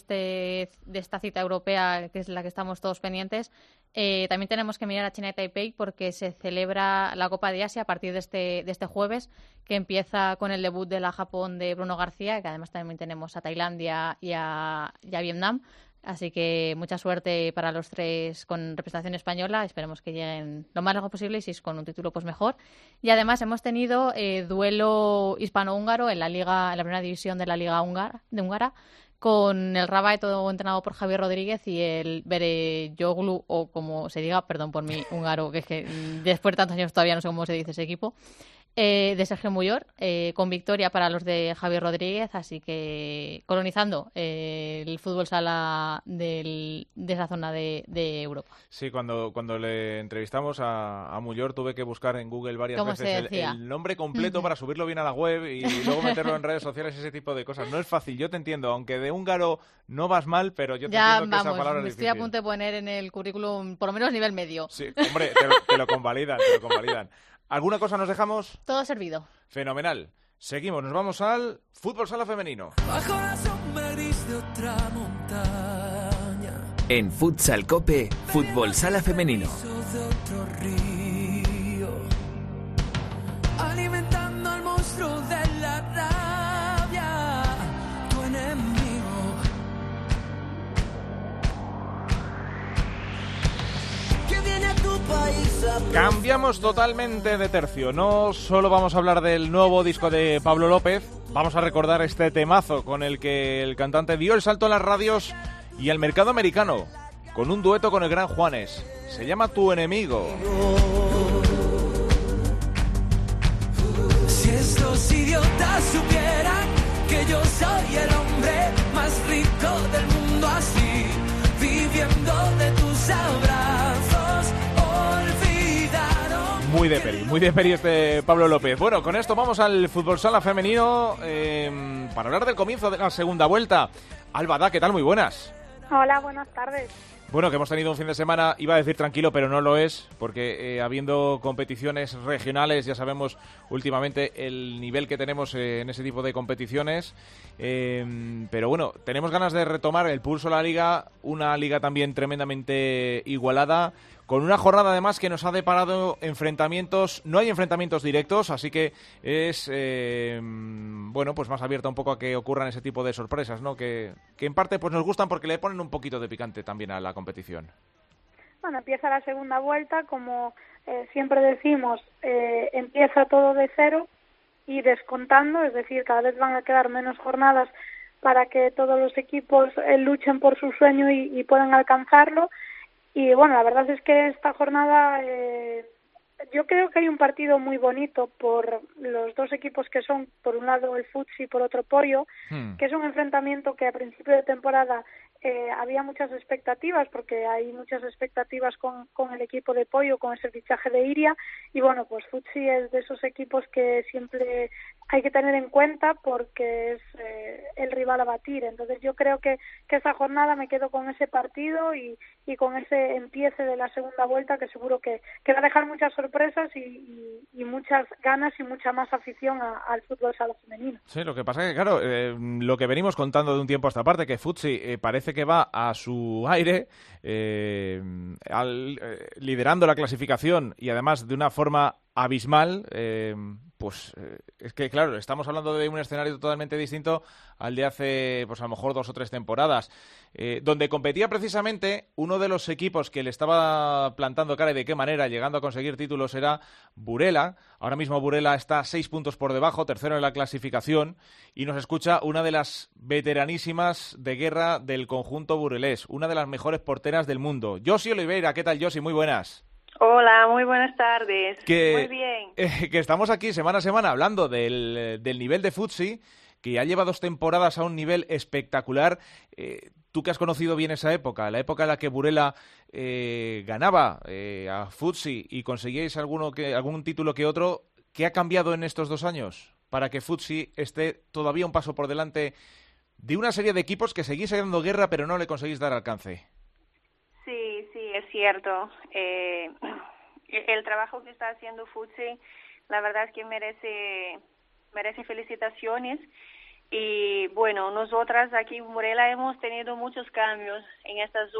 esta cita europea, que es la que estamos todos pendientes, también tenemos que mirar a China y Taipei, porque se celebra la Copa de Asia a partir de este jueves, que empieza con el debut de la Japón de Bruno García, que además también tenemos a Tailandia y a Vietnam. Así que mucha suerte para los tres con representación española. Esperemos que lleguen lo más lejos posible, y si es con un título, pues mejor. Y además hemos tenido duelo hispano-húngaro en la primera división de la Liga húngara, con el Rabae, todo entrenado por Javier Rodríguez, y el Bereyoglu, o como se diga, perdón por mi húngaro, que es que después de tantos años todavía no sé cómo se dice ese equipo, de Sergio Muyor, con victoria para los de Javier Rodríguez, así que colonizando el fútbol sala de esa zona de Europa. Sí, cuando le entrevistamos a Muyor tuve que buscar en Google varias veces el nombre completo para subirlo bien a la web y luego meterlo en redes sociales, ese tipo de cosas. No es fácil, yo te entiendo, aunque de húngaro no vas mal, pero yo te entiendo que esa palabra es difícil. Estoy a punto de poner en el currículum por lo menos nivel medio. Sí, hombre, te lo convalidan. ¿Alguna cosa nos dejamos? Todo servido. Fenomenal. Seguimos, nos vamos al fútbol sala femenino. Bajo la sombra gris de otra montaña. En Futsal Cope, fútbol sala femenino. De otro río, alimentando al monstruo de la rabia, tu enemigo. Que viene a tu país a... Cambiamos totalmente de tercio. No solo vamos a hablar del nuevo disco de Pablo López, vamos a recordar este temazo con el que el cantante dio el salto a las radios y al mercado americano, con un dueto con el gran Juanes. Se llama Tu Enemigo. Si estos idiotas supieran que yo soy el hombre más rico del mundo, así, viviendo de tus abrazos, olvidaron. Muy de peri este Pablo López. Bueno, con esto vamos al fútbol sala femenino para hablar del comienzo de la segunda vuelta. Alba Da, ¿qué tal? Muy buenas. Hola, buenas tardes. Bueno, que hemos tenido un fin de semana, iba a decir tranquilo, pero no lo es, porque habiendo competiciones regionales, ya sabemos últimamente el nivel que tenemos en ese tipo de competiciones, pero bueno, tenemos ganas de retomar el pulso a la liga, una liga también tremendamente igualada, con una jornada además que nos ha deparado enfrentamientos, no hay enfrentamientos directos, así que es bueno, pues más abierta un poco a que ocurran ese tipo de sorpresas, ¿no? Que en parte pues nos gustan porque le ponen un poquito de picante también a la competición. Bueno, empieza la segunda vuelta, como siempre decimos, empieza todo de cero y descontando, es decir, cada vez van a quedar menos jornadas para que todos los equipos luchen por su sueño y puedan alcanzarlo. Y bueno, la verdad es que esta jornada yo creo que hay un partido muy bonito por los dos equipos que son, por un lado el Futsi y por otro Pollo, que es un enfrentamiento que a principio de temporada había muchas expectativas, porque hay muchas expectativas con el equipo de Pollo, con ese fichaje de Iria, y bueno, pues Futsi es de esos equipos que siempre hay que tener en cuenta porque es el rival a batir. Entonces yo creo que esta jornada me quedo con ese partido y con ese empiece de la segunda vuelta, que seguro que va a dejar muchas sorpresas y muchas ganas y mucha más afición al fútbol sala femenino. Sí, lo que pasa es que, claro, lo que venimos contando de un tiempo a esta parte, que Futsi parece que va a su aire, liderando la clasificación y además de una forma abismal, pues es que, claro, estamos hablando de un escenario totalmente distinto al de hace, pues a lo mejor 2 o 3 temporadas, donde competía precisamente uno de los equipos que le estaba plantando cara y de qué manera, llegando a conseguir títulos, era Burela. Ahora mismo Burela está 6 puntos por debajo, tercero en la clasificación, y nos escucha una de las veteranísimas de guerra del conjunto burelés, una de las mejores porteras del mundo, Josi Oliveira. ¿Qué tal, Josi? Muy buenas. Hola, muy buenas tardes. Muy bien. Que estamos aquí semana a semana hablando del nivel de Futsi, que ya lleva 2 temporadas a un nivel espectacular. Tú que has conocido bien esa época, la época en la que Burela ganaba a Futsi y conseguíais algún título que otro, ¿qué ha cambiado en estos 2 años para que Futsi esté todavía un paso por delante de una serie de equipos que seguís dando guerra pero no le conseguís dar alcance? Sí, es cierto. El trabajo que está haciendo Futsi, la verdad es que merece felicitaciones. Y bueno, nosotras aquí en Burela hemos tenido muchos cambios en estos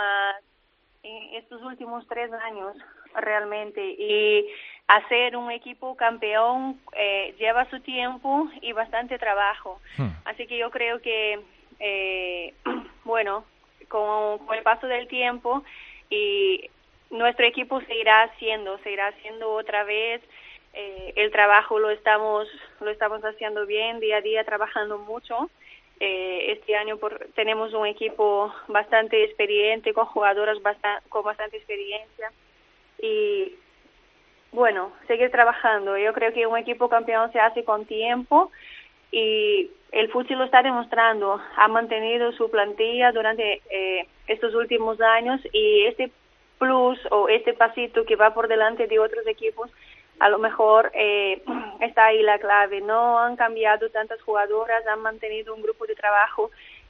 últimos 3 años realmente. Y hacer un equipo campeón lleva su tiempo y bastante trabajo. Así que yo creo que, bueno, con el paso del tiempo y nuestro equipo se irá haciendo otra vez. El trabajo lo estamos haciendo bien, día a día trabajando mucho. Este año tenemos un equipo bastante experiente, con jugadoras con bastante experiencia, y bueno, seguir trabajando. Yo creo que un equipo campeón se hace con tiempo, y el Futsi lo está demostrando. Ha mantenido su plantilla durante estos últimos años, y este plus o este pasito que va por delante de otros equipos, a lo mejor está ahí la clave. No han cambiado tantas jugadoras, han mantenido un grupo de trabajo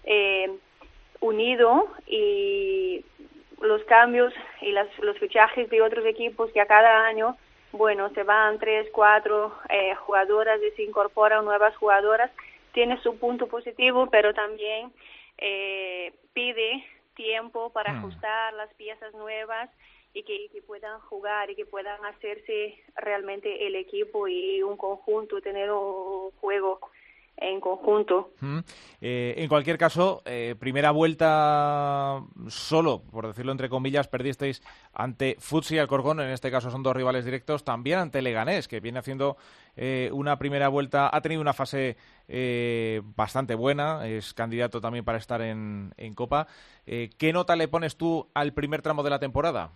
unido, y los cambios y los fichajes de otros equipos que a cada año, bueno, se van 3, 4 jugadoras y se incorporan nuevas jugadoras, tiene su punto positivo, pero también pide tiempo para ajustar las piezas nuevas y que puedan jugar y que puedan hacerse realmente el equipo y un conjunto, tener un juego en conjunto. En cualquier caso, primera vuelta solo, por decirlo entre comillas, perdisteis ante Futsi y Alcorcón. En este caso son 2 rivales directos. También ante Leganés, que viene haciendo una primera vuelta, ha tenido una fase bastante buena, es candidato también para estar en Copa. ¿Qué nota le pones tú al primer tramo de la temporada?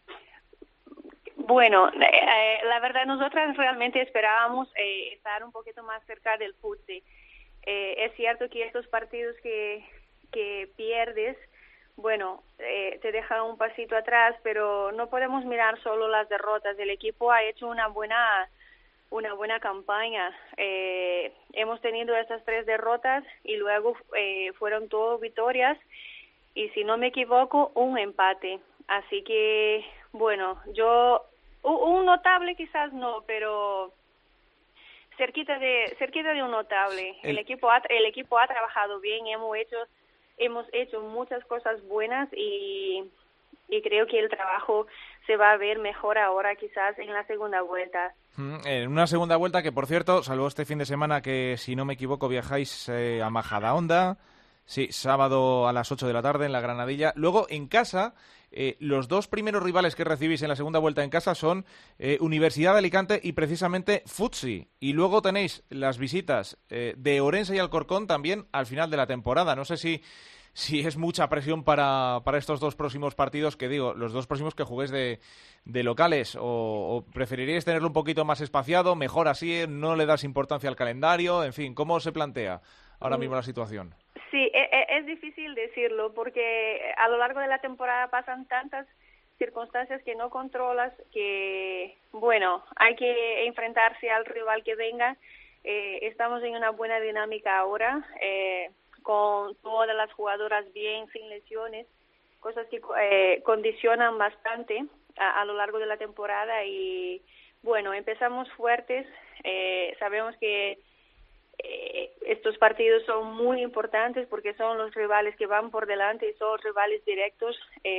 Bueno, la verdad, nosotras realmente esperábamos estar un poquito más cerca del Futsi. Es cierto que estos partidos que pierdes, bueno, te dejan un pasito atrás, pero no podemos mirar solo las derrotas. El equipo ha hecho una buena campaña. Hemos tenido esas 3 derrotas y luego fueron todo victorias, y si no me equivoco, un empate. Así que, bueno, un notable quizás no, pero cerquita de un notable. El equipo ha trabajado bien, hemos hecho muchas cosas buenas, y creo que el trabajo se va a ver mejor ahora quizás en la segunda vuelta. En una segunda vuelta que, por cierto, salvo este fin de semana que, si no me equivoco, viajáis a Majadahonda. Sí, sábado a las 8 de la tarde en la Granadilla. Luego, en casa, los 2 primeros rivales que recibís en la segunda vuelta en casa son Universidad de Alicante y precisamente Futsi. Y luego tenéis las visitas de Orense y Alcorcón también al final de la temporada. No sé si si es mucha presión para estos dos próximos partidos, que digo, los dos próximos que juguéis de locales, o preferiríais tenerlo un poquito más espaciado, mejor así, no le das importancia al calendario, en fin, ¿cómo se plantea ahora mismo la situación? Sí, es difícil decirlo porque a lo largo de la temporada pasan tantas circunstancias que no controlas, que bueno, hay que enfrentarse al rival que venga. Estamos en una buena dinámica ahora, con todas las jugadoras bien, sin lesiones, cosas que condicionan bastante a lo largo de la temporada. Y bueno, empezamos fuertes, sabemos que estos partidos son muy importantes porque son los rivales que van por delante y son los rivales directos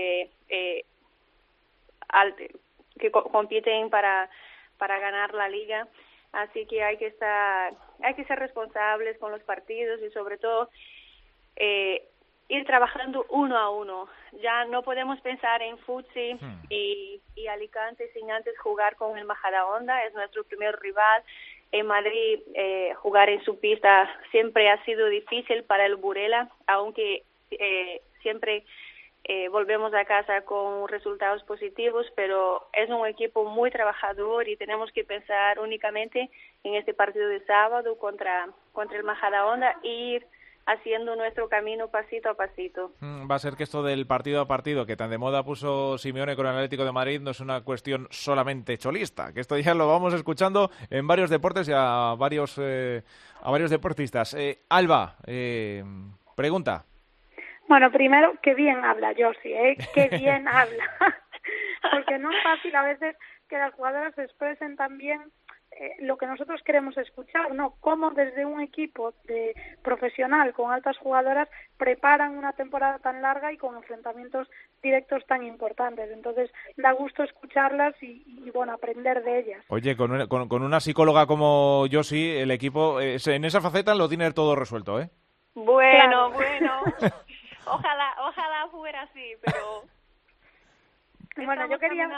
que compiten para ganar la liga. Así que hay que ser responsables con los partidos y sobre todo ir trabajando uno a uno. Ya no podemos pensar en Futsi y Alicante sin antes jugar con el Majadahonda, es nuestro primer rival. En Madrid jugar en su pista siempre ha sido difícil para el Burela, aunque siempre volvemos a casa con resultados positivos, pero es un equipo muy trabajador y tenemos que pensar únicamente en este partido de sábado contra el Majadahonda e ir haciendo nuestro camino pasito a pasito. Va a ser que esto del partido a partido, que tan de moda puso Simeone con el Atlético de Madrid, no es una cuestión solamente cholista, que esto ya lo vamos escuchando en varios deportes y a varios deportistas. Alba, pregunta. Bueno, primero, qué bien habla Josi, qué bien habla. Porque no es fácil a veces que las jugadoras se expresen también lo que nosotros queremos escuchar, ¿no? Cómo desde un equipo de profesional con altas jugadoras preparan una temporada tan larga y con enfrentamientos directos tan importantes. Entonces, da gusto escucharlas y bueno, aprender de ellas. Oye, con una psicóloga como Josi, el equipo en esa faceta lo tiene todo resuelto, ¿eh? Bueno, bueno. Ojalá fuera así, pero bueno,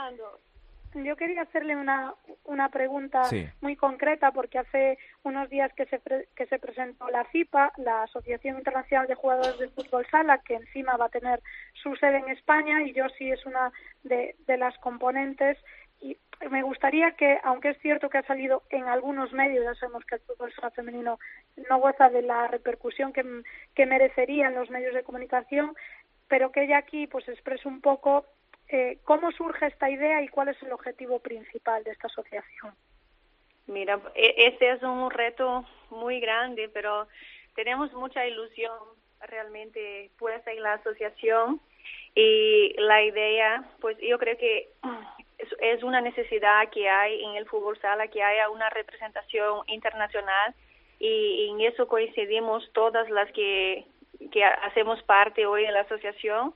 yo quería hacerle una pregunta muy concreta, porque hace unos días que se presentó la FIPA, la Asociación Internacional de Jugadores de Fútbol Sala, que encima va a tener su sede en España, y yo sí es una de las componentes. Y me gustaría que, aunque es cierto que ha salido en algunos medios, ya sabemos que el fútbol sala femenino no goza de la repercusión que merecería en los medios de comunicación, pero que ella aquí pues exprese un poco cómo surge esta idea y cuál es el objetivo principal de esta asociación. Mira, este es un reto muy grande, pero tenemos mucha ilusión realmente puesta en la asociación, y la idea, pues yo creo que es una necesidad que hay en el fútbol sala, que haya una representación internacional, y en eso coincidimos todas las que hacemos parte hoy de la asociación.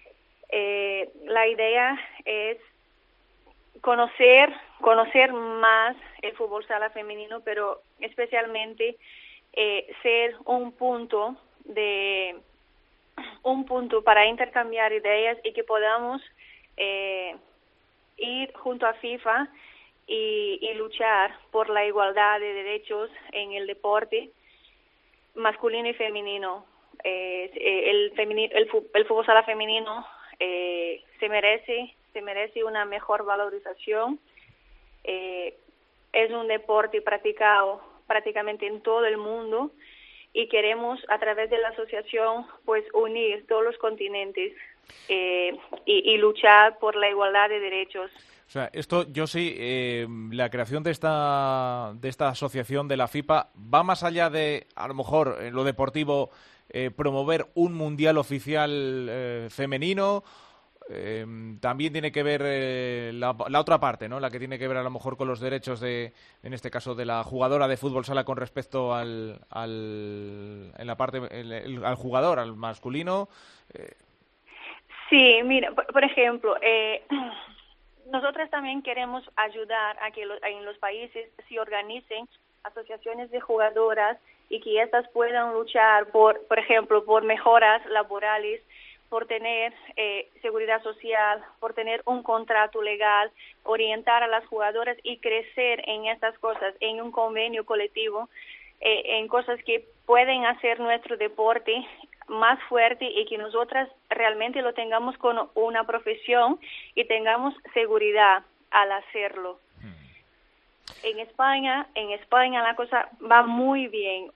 La idea es conocer más el fútbol sala femenino, pero especialmente ser un punto para intercambiar ideas y que podamos ir junto a FIFA y luchar por la igualdad de derechos en el deporte masculino y femenino. El fútbol sala femenino se merece una mejor valorización. Es un deporte practicado prácticamente en todo el mundo, y queremos, a través de la asociación, pues unir todos los continentes y luchar por la igualdad de derechos. O sea, esto, yo sí, la creación de esta asociación de la FIPA va más allá de, a lo mejor, en lo deportivo, promover un mundial oficial femenino. También tiene que ver la otra parte, ¿no? La que tiene que ver a lo mejor con los derechos en este caso de la jugadora de fútbol sala con respecto al jugador, al masculino. Sí, mira, por ejemplo, nosotras también queremos ayudar a que en los países se organicen asociaciones de jugadoras y que estas puedan luchar por ejemplo, por mejoras laborales, por tener seguridad social, por tener un contrato legal, orientar a las jugadoras y crecer en estas cosas, en un convenio colectivo, en cosas que pueden hacer nuestro deporte más fuerte y que nosotras realmente lo tengamos con una profesión y tengamos seguridad al hacerlo. En España la cosa va muy bien,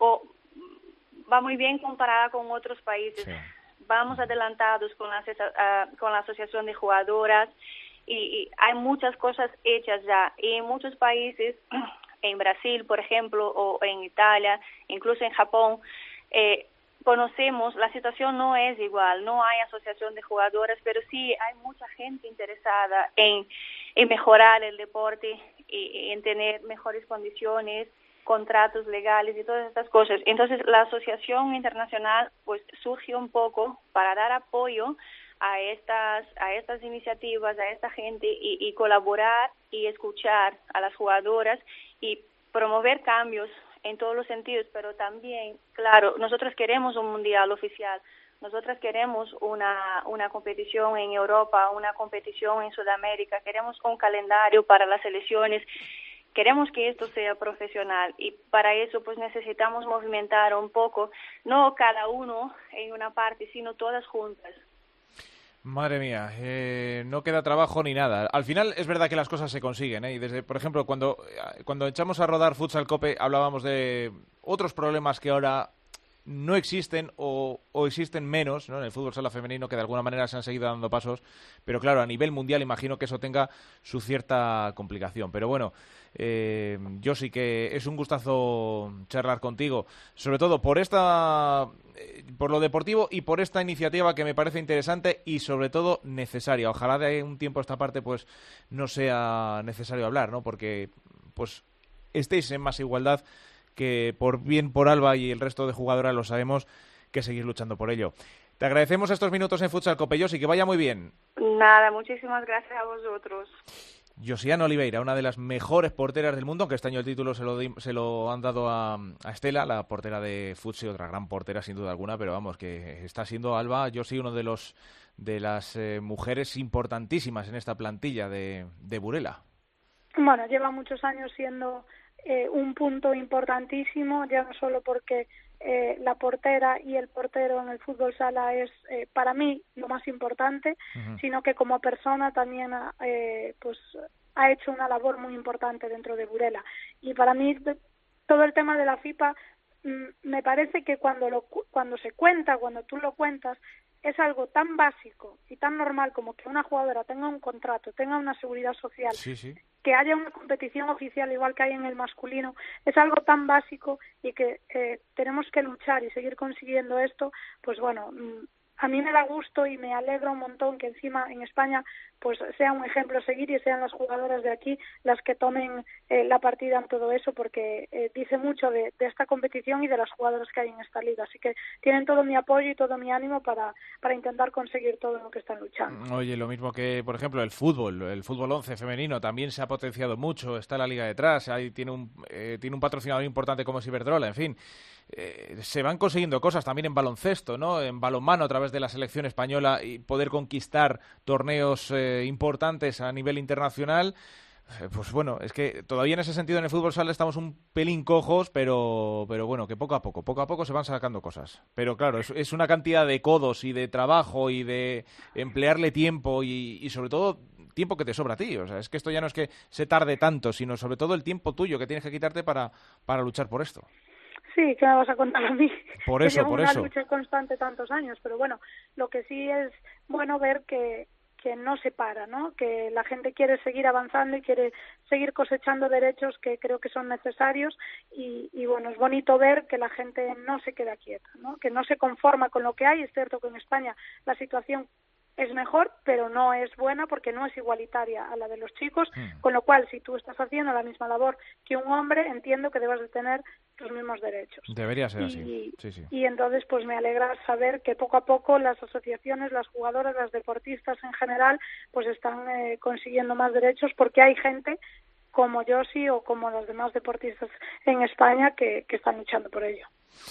comparada con otros países. Sí. Vamos adelantados con la asociación de jugadoras y hay muchas cosas hechas ya. Y en muchos países, en Brasil, por ejemplo, o en Italia, incluso en Japón, conocemos, la situación no es igual, no hay asociación de jugadoras, pero sí hay mucha gente interesada en mejorar el deporte y en tener mejores condiciones, contratos legales y todas estas cosas. Entonces, la asociación internacional pues surge un poco para dar apoyo a estas iniciativas, a esta gente y colaborar y escuchar a las jugadoras y promover cambios en todos los sentidos, pero también, claro, nosotros queremos un mundial oficial, nosotras queremos una competición en Europa, una competición en Sudamérica, queremos un calendario para las selecciones, queremos que esto sea profesional y para eso pues necesitamos movimentar un poco, no cada uno en una parte, sino todas juntas. Madre mía, no queda trabajo ni nada. Al final es verdad que las cosas se consiguen, ¿eh? Y desde, por ejemplo, cuando echamos a rodar Futsal Cope hablábamos de otros problemas que ahora no existen o existen menos, ¿no? En el fútbol sala femenino, que de alguna manera se han seguido dando pasos, pero claro, a nivel mundial imagino que eso tenga su cierta complicación. Pero bueno, yo sí que es un gustazo charlar contigo, sobre todo por lo deportivo y por esta iniciativa que me parece interesante y sobre todo necesaria. Ojalá de un tiempo a esta parte pues no sea necesario hablar, ¿no? Porque pues estéis en más igualdad, que por Alba y el resto de jugadoras lo sabemos, que seguir luchando por ello. Te agradecemos estos minutos en Futsal Cope, Josi, que vaya muy bien. Nada, muchísimas gracias a vosotros. Josiana Oliveira, una de las mejores porteras del mundo, aunque este año el título se lo han dado a Estela, la portera de Futsal, otra gran portera sin duda alguna, pero vamos, que está siendo Alba, Josi, uno de las mujeres importantísimas en esta plantilla de Burela. Bueno, lleva muchos años siendo un punto importantísimo, ya no solo porque la portera y el portero en el fútbol sala es para mí lo más importante, sino que como persona también ha hecho una labor muy importante dentro de Burela. Y para mí todo el tema de la FIPA me parece que cuando tú lo cuentas, es algo tan básico y tan normal como que una jugadora tenga un contrato, tenga una seguridad social, sí. Que haya una competición oficial igual que hay en el masculino, es algo tan básico y que tenemos que luchar y seguir consiguiendo esto, pues bueno, a mí me da gusto y me alegra un montón que encima en España pues sea un ejemplo a seguir y sean las jugadoras de aquí las que tomen la partida en todo eso, porque dice mucho de esta competición y de las jugadoras que hay en esta liga. Así que tienen todo mi apoyo y todo mi ánimo para intentar conseguir todo lo que están luchando. Oye, lo mismo que, por ejemplo, el fútbol 11 femenino también se ha potenciado mucho, está la liga detrás, ahí tiene un patrocinador importante como es Iberdrola, en fin. Se van consiguiendo cosas también en baloncesto, ¿no? En balonmano a través de la selección española y poder conquistar torneos importantes a nivel internacional. Pues bueno, es que todavía en ese sentido en el fútbol sala estamos un pelín cojos, pero bueno, que poco a poco se van sacando cosas. Pero claro, es una cantidad de codos y de trabajo y de emplearle tiempo y sobre todo tiempo que te sobra a ti. O sea, es que esto ya no es que se tarde tanto, sino sobre todo el tiempo tuyo que tienes que quitarte para luchar por esto. Sí, ¿qué me vas a contar a mí? Por eso. Una lucha constante tantos años, pero bueno, lo que sí es bueno ver que no se para, ¿no? Que la gente quiere seguir avanzando y quiere seguir cosechando derechos que creo que son necesarios y bueno, es bonito ver que la gente no se queda quieta, ¿no? Que no se conforma con lo que hay. Es cierto que en España la situación es mejor, pero no es buena porque no es igualitaria a la de los chicos, con lo cual si tú estás haciendo la misma labor que un hombre, entiendo que debas de tener los mismos derechos. Debería ser así. Sí. Y entonces pues me alegra saber que poco a poco las asociaciones, las jugadoras, las deportistas en general pues están consiguiendo más derechos porque hay gente como Josi o como los demás deportistas en España que están luchando por ello.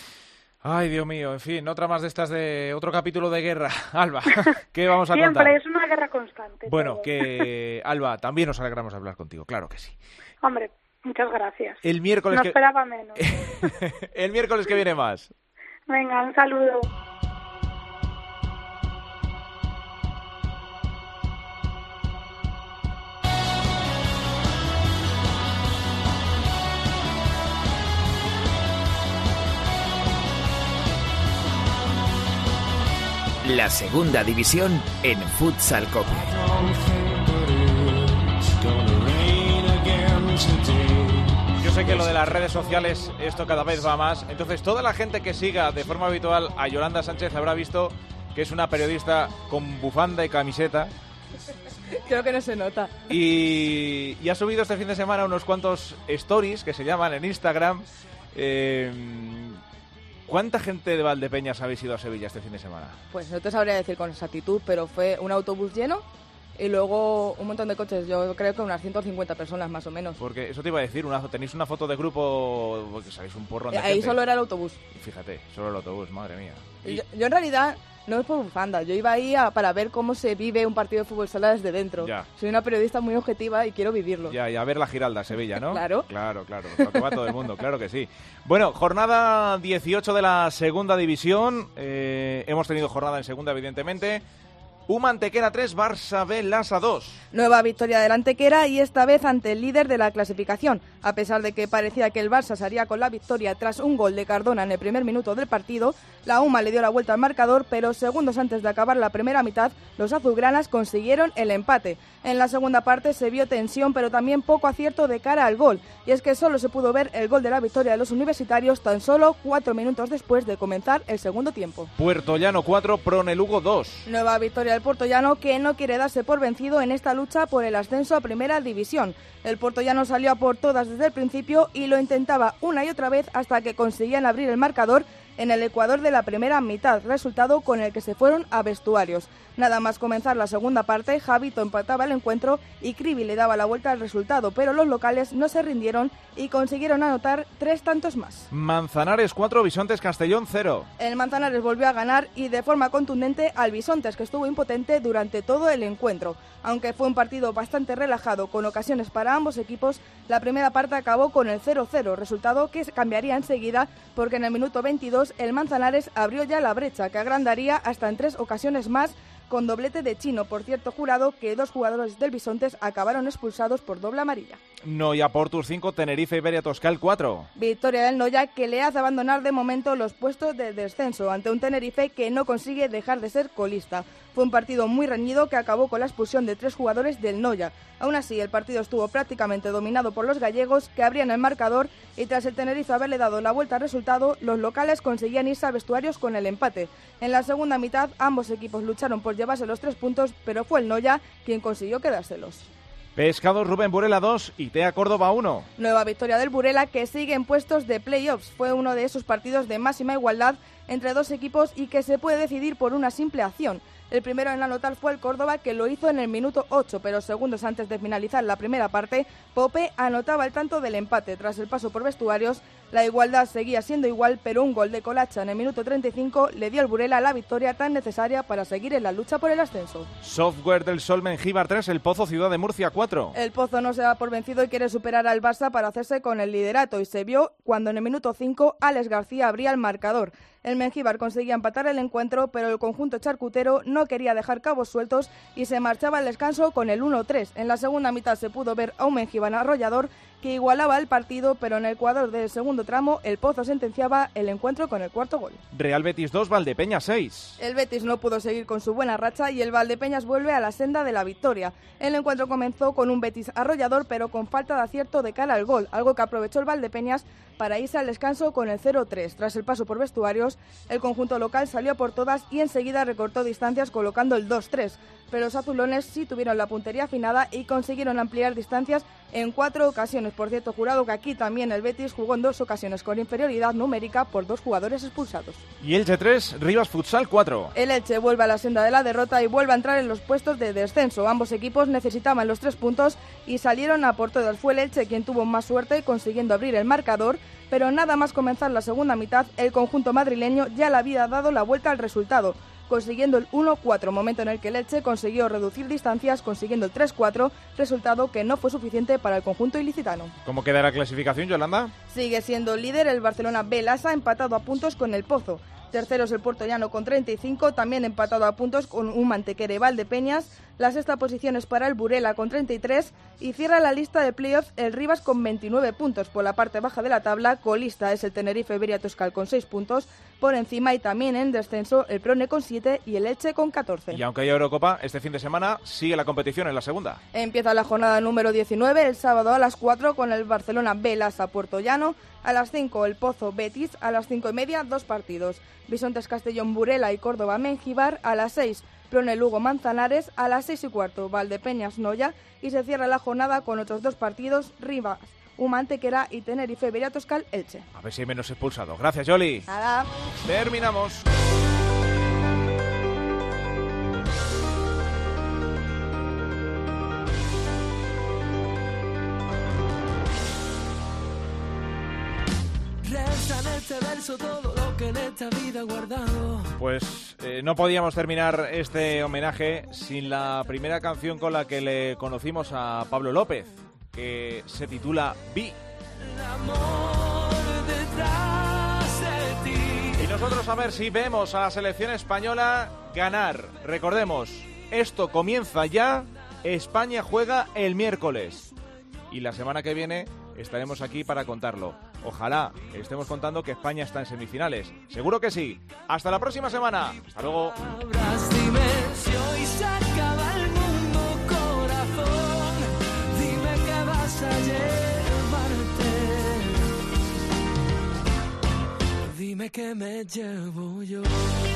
Ay, Dios mío, en fin, otra más de estas de otro capítulo de guerra. Alba, ¿qué vamos a contar? Siempre es una guerra constante. Bueno, que Alba, también nos alegramos de hablar contigo, claro que sí. Hombre, muchas gracias. El miércoles no esperaba menos. El miércoles que viene más. Venga, un saludo. La segunda división en Futsal Cope. Yo sé que lo de las redes sociales, esto cada vez va más. Entonces, toda la gente que siga de forma habitual a Yolanda Sánchez habrá visto que es una periodista con bufanda y camiseta. Creo que no se nota. Y ha subido este fin de semana unos cuantos stories que se llaman en Instagram. ¿Cuánta gente de Valdepeñas habéis ido a Sevilla este fin de semana? Pues no te sabría decir con exactitud, pero fue un autobús lleno y luego un montón de coches. Yo creo que unas 150 personas más o menos. Porque eso te iba a decir, tenéis una foto de grupo, porque sabéis un porrón de Ahí gente. solo era el autobús. Fíjate, solo el autobús, madre mía. Yo en realidad no es por bufanda, yo iba ahí para ver cómo se vive un partido de fútbol sala desde dentro. Ya. Soy una periodista muy objetiva y quiero vivirlo. Ya, y a ver la Giralda, Sevilla, ¿no? Claro. Claro, lo que va todo el mundo, claro que sí. Bueno, jornada 18 de la segunda división. Hemos tenido jornada en segunda, evidentemente. UMA Antequera 3, Barça B, Lasa 2. Nueva victoria del Antequera y esta vez ante el líder de la clasificación. A pesar de que parecía que el Barça se haría con la victoria tras un gol de Cardona en el primer minuto del partido, la UMA le dio la vuelta al marcador, pero segundos antes de acabar la primera mitad, los azulgranas consiguieron el empate. En la segunda parte se vio tensión, pero también poco acierto de cara al gol. Y es que solo se pudo ver el gol de la victoria de los universitarios tan solo 4 minutos después de comenzar el segundo tiempo. Puertollano 4, Pronelugo 2. Nueva victoria del Puertollano, que no quiere darse por vencido en esta lucha por el ascenso a Primera División. El Puertollano salió a por todas desde el principio y lo intentaba una y otra vez hasta que conseguían abrir el marcador en el ecuador de la primera mitad, resultado con el que se fueron a vestuarios. Nada más comenzar la segunda parte, Javito empataba el encuentro y Cribi le daba la vuelta al resultado, pero los locales no se rindieron y consiguieron anotar 3 tantos más. Manzanares 4, Bisontes Castellón 0. El Manzanares volvió a ganar y de forma contundente al Bisontes, que estuvo impotente durante todo el encuentro. Aunque fue un partido bastante relajado con ocasiones para ambos equipos, la primera parte acabó con el 0-0, resultado que cambiaría enseguida porque en el minuto 22 el Manzanares abrió ya la brecha, que agrandaría hasta en 3 ocasiones más, con doblete de Chino, por cierto jurado que 2 jugadores del Bisontes acabaron expulsados por doble amarilla. Noia Portus 5, Tenerife Iberia Toscal 4. Victoria del Noia, que le hace abandonar de momento los puestos de descenso ante un Tenerife que no consigue dejar de ser colista. Fue un partido muy reñido que acabó con la expulsión de 3 jugadores del Noia. Aún así, el partido estuvo prácticamente dominado por los gallegos, que abrían el marcador, y tras el Tenerife haberle dado la vuelta al resultado, los locales conseguían irse a vestuarios con el empate. En la segunda mitad, ambos equipos lucharon por llevarse los 3 puntos, pero fue el Noia quien consiguió quedárselos. Pescados Rubén Burela 2 y TEA Córdoba 1. Nueva victoria del Burela, que sigue en puestos de playoffs. Fue uno de esos partidos de máxima igualdad entre 2 equipos y que se puede decidir por una simple acción. El primero en anotar fue el Córdoba, que lo hizo en el minuto 8, pero segundos antes de finalizar la primera parte, Pope anotaba el tanto del empate. Tras el paso por vestuarios, la igualdad seguía siendo igual, pero un gol de Colacha en el minuto 35 le dio al Burela la victoria tan necesaria para seguir en la lucha por el ascenso. Software del Sol Mengíbar 3, El Pozo Ciudad de Murcia 4. El Pozo no se da por vencido y quiere superar al Barça para hacerse con el liderato, y se vio cuando en el minuto 5 Alex García abría el marcador. El Mengíbar conseguía empatar el encuentro, pero el conjunto charcutero no quería dejar cabos sueltos y se marchaba al descanso con el 1-3. En la segunda mitad se pudo ver a un Mengíbar arrollador que igualaba el partido, pero en el Ecuador del segundo tramo el Pozo sentenciaba el encuentro con el cuarto gol. Real Betis 2, Valdepeñas 6. El Betis no pudo seguir con su buena racha y el Valdepeñas vuelve a la senda de la victoria. El encuentro comenzó con un Betis arrollador, pero con falta de acierto de cara al gol, algo que aprovechó el Valdepeñas para irse al descanso con el 0-3. Tras el paso por vestuarios, el conjunto local salió por todas y enseguida recortó distancias colocando el 2-3. Pero los azulones sí tuvieron la puntería afinada y consiguieron ampliar distancias en 4 ocasiones. Por cierto, jurado que aquí también el Betis jugó en 2 ocasiones con inferioridad numérica por 2 jugadores expulsados. Y Elche 3, Rivas Futsal 4. El Elche vuelve a la senda de la derrota y vuelve a entrar en los puestos de descenso. Ambos equipos necesitaban los 3 puntos y salieron a por todas. Fue el Elche quien tuvo más suerte consiguiendo abrir el marcador, pero nada más comenzar la segunda mitad, el conjunto madrileño ya le había dado la vuelta al resultado, consiguiendo el 1-4, momento en el que el Elche consiguió reducir distancias, consiguiendo el 3-4, resultado que no fue suficiente para el conjunto ilicitano. ¿Cómo queda la clasificación, Yolanda? Sigue siendo líder el Barcelona B Lasa, empatado a puntos con el Pozo. Tercero es el Puertollano con 35, también empatado a puntos con un Mantequera y Valdepeñas. La sexta posición es para el Burela con 33 y cierra la lista de playoff el Rivas con 29 puntos. Por la parte baja de la tabla, colista es el Tenerife Beriatoscal con 6 puntos. Por encima y también en descenso el Prone con 7 y el Elche con 14. Y aunque haya Eurocopa, este fin de semana sigue la competición en la segunda. Empieza la jornada número 19 el sábado a las 4 con el Barcelona B-Lasa Puerto Llano. A las 5 el Pozo Betis, a las 5:30 dos partidos. Bisontes Castellón Burela y Córdoba Mengíbar, a las 6 Prone Lugo Manzanares, a las 6:15 Valdepeñas Noya y se cierra la jornada con otros dos partidos, Rivas Humantequera y Tenerife Beriatoscal Elche. A ver si hay menos expulsados. Gracias, Yoli. Nada. Terminamos. Pues no podíamos terminar este homenaje sin la primera canción con la que le conocimos a Pablo López, que se titula Vi. Y nosotros a ver si vemos a la selección española ganar. Recordemos, esto comienza ya, España juega el miércoles. Y la semana que viene estaremos aquí para contarlo. Ojalá estemos contando que España está en semifinales. Seguro que sí. Hasta la próxima semana. Hasta luego. Dime si hoy se acaba el mundo, corazón. Dime que vas a llevarte. Dime que me llevo yo.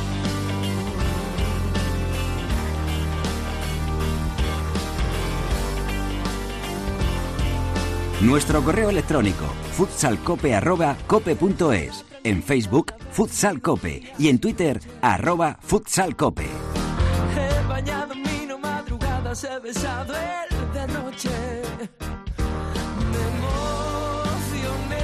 Nuestro correo electrónico futsalcope@cope.es, en Facebook futsalcope y en Twitter @futsalcope. He bañado mi madrugadas, he besado el de noche. Me emocioné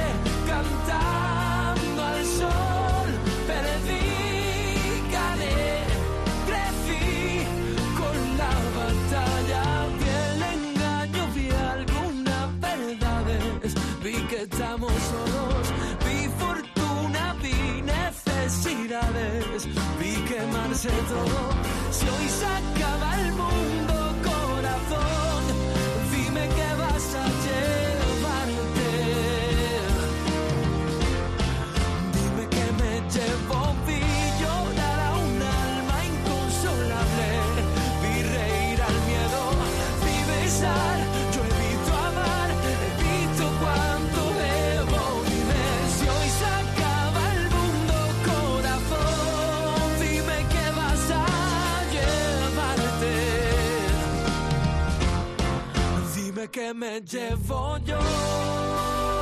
cantando al sol, perdí, gané, crecí con la batalla. Vi el engaño, vi algunas verdades, vi que estamos solos, vi fortuna, vi necesidades, vi quemarse todo. Si hoy se acaba el mundo, corazón, dime que vas a llevarte. Dime que me llevo, vi llorar a un alma inconsolable, vi reír al miedo, vi besar. Yo he visto amar, he visto cuánto debo. Dime si hoy se acaba el mundo, corazón, dime que vas a llevarte. Dime que me llevo yo.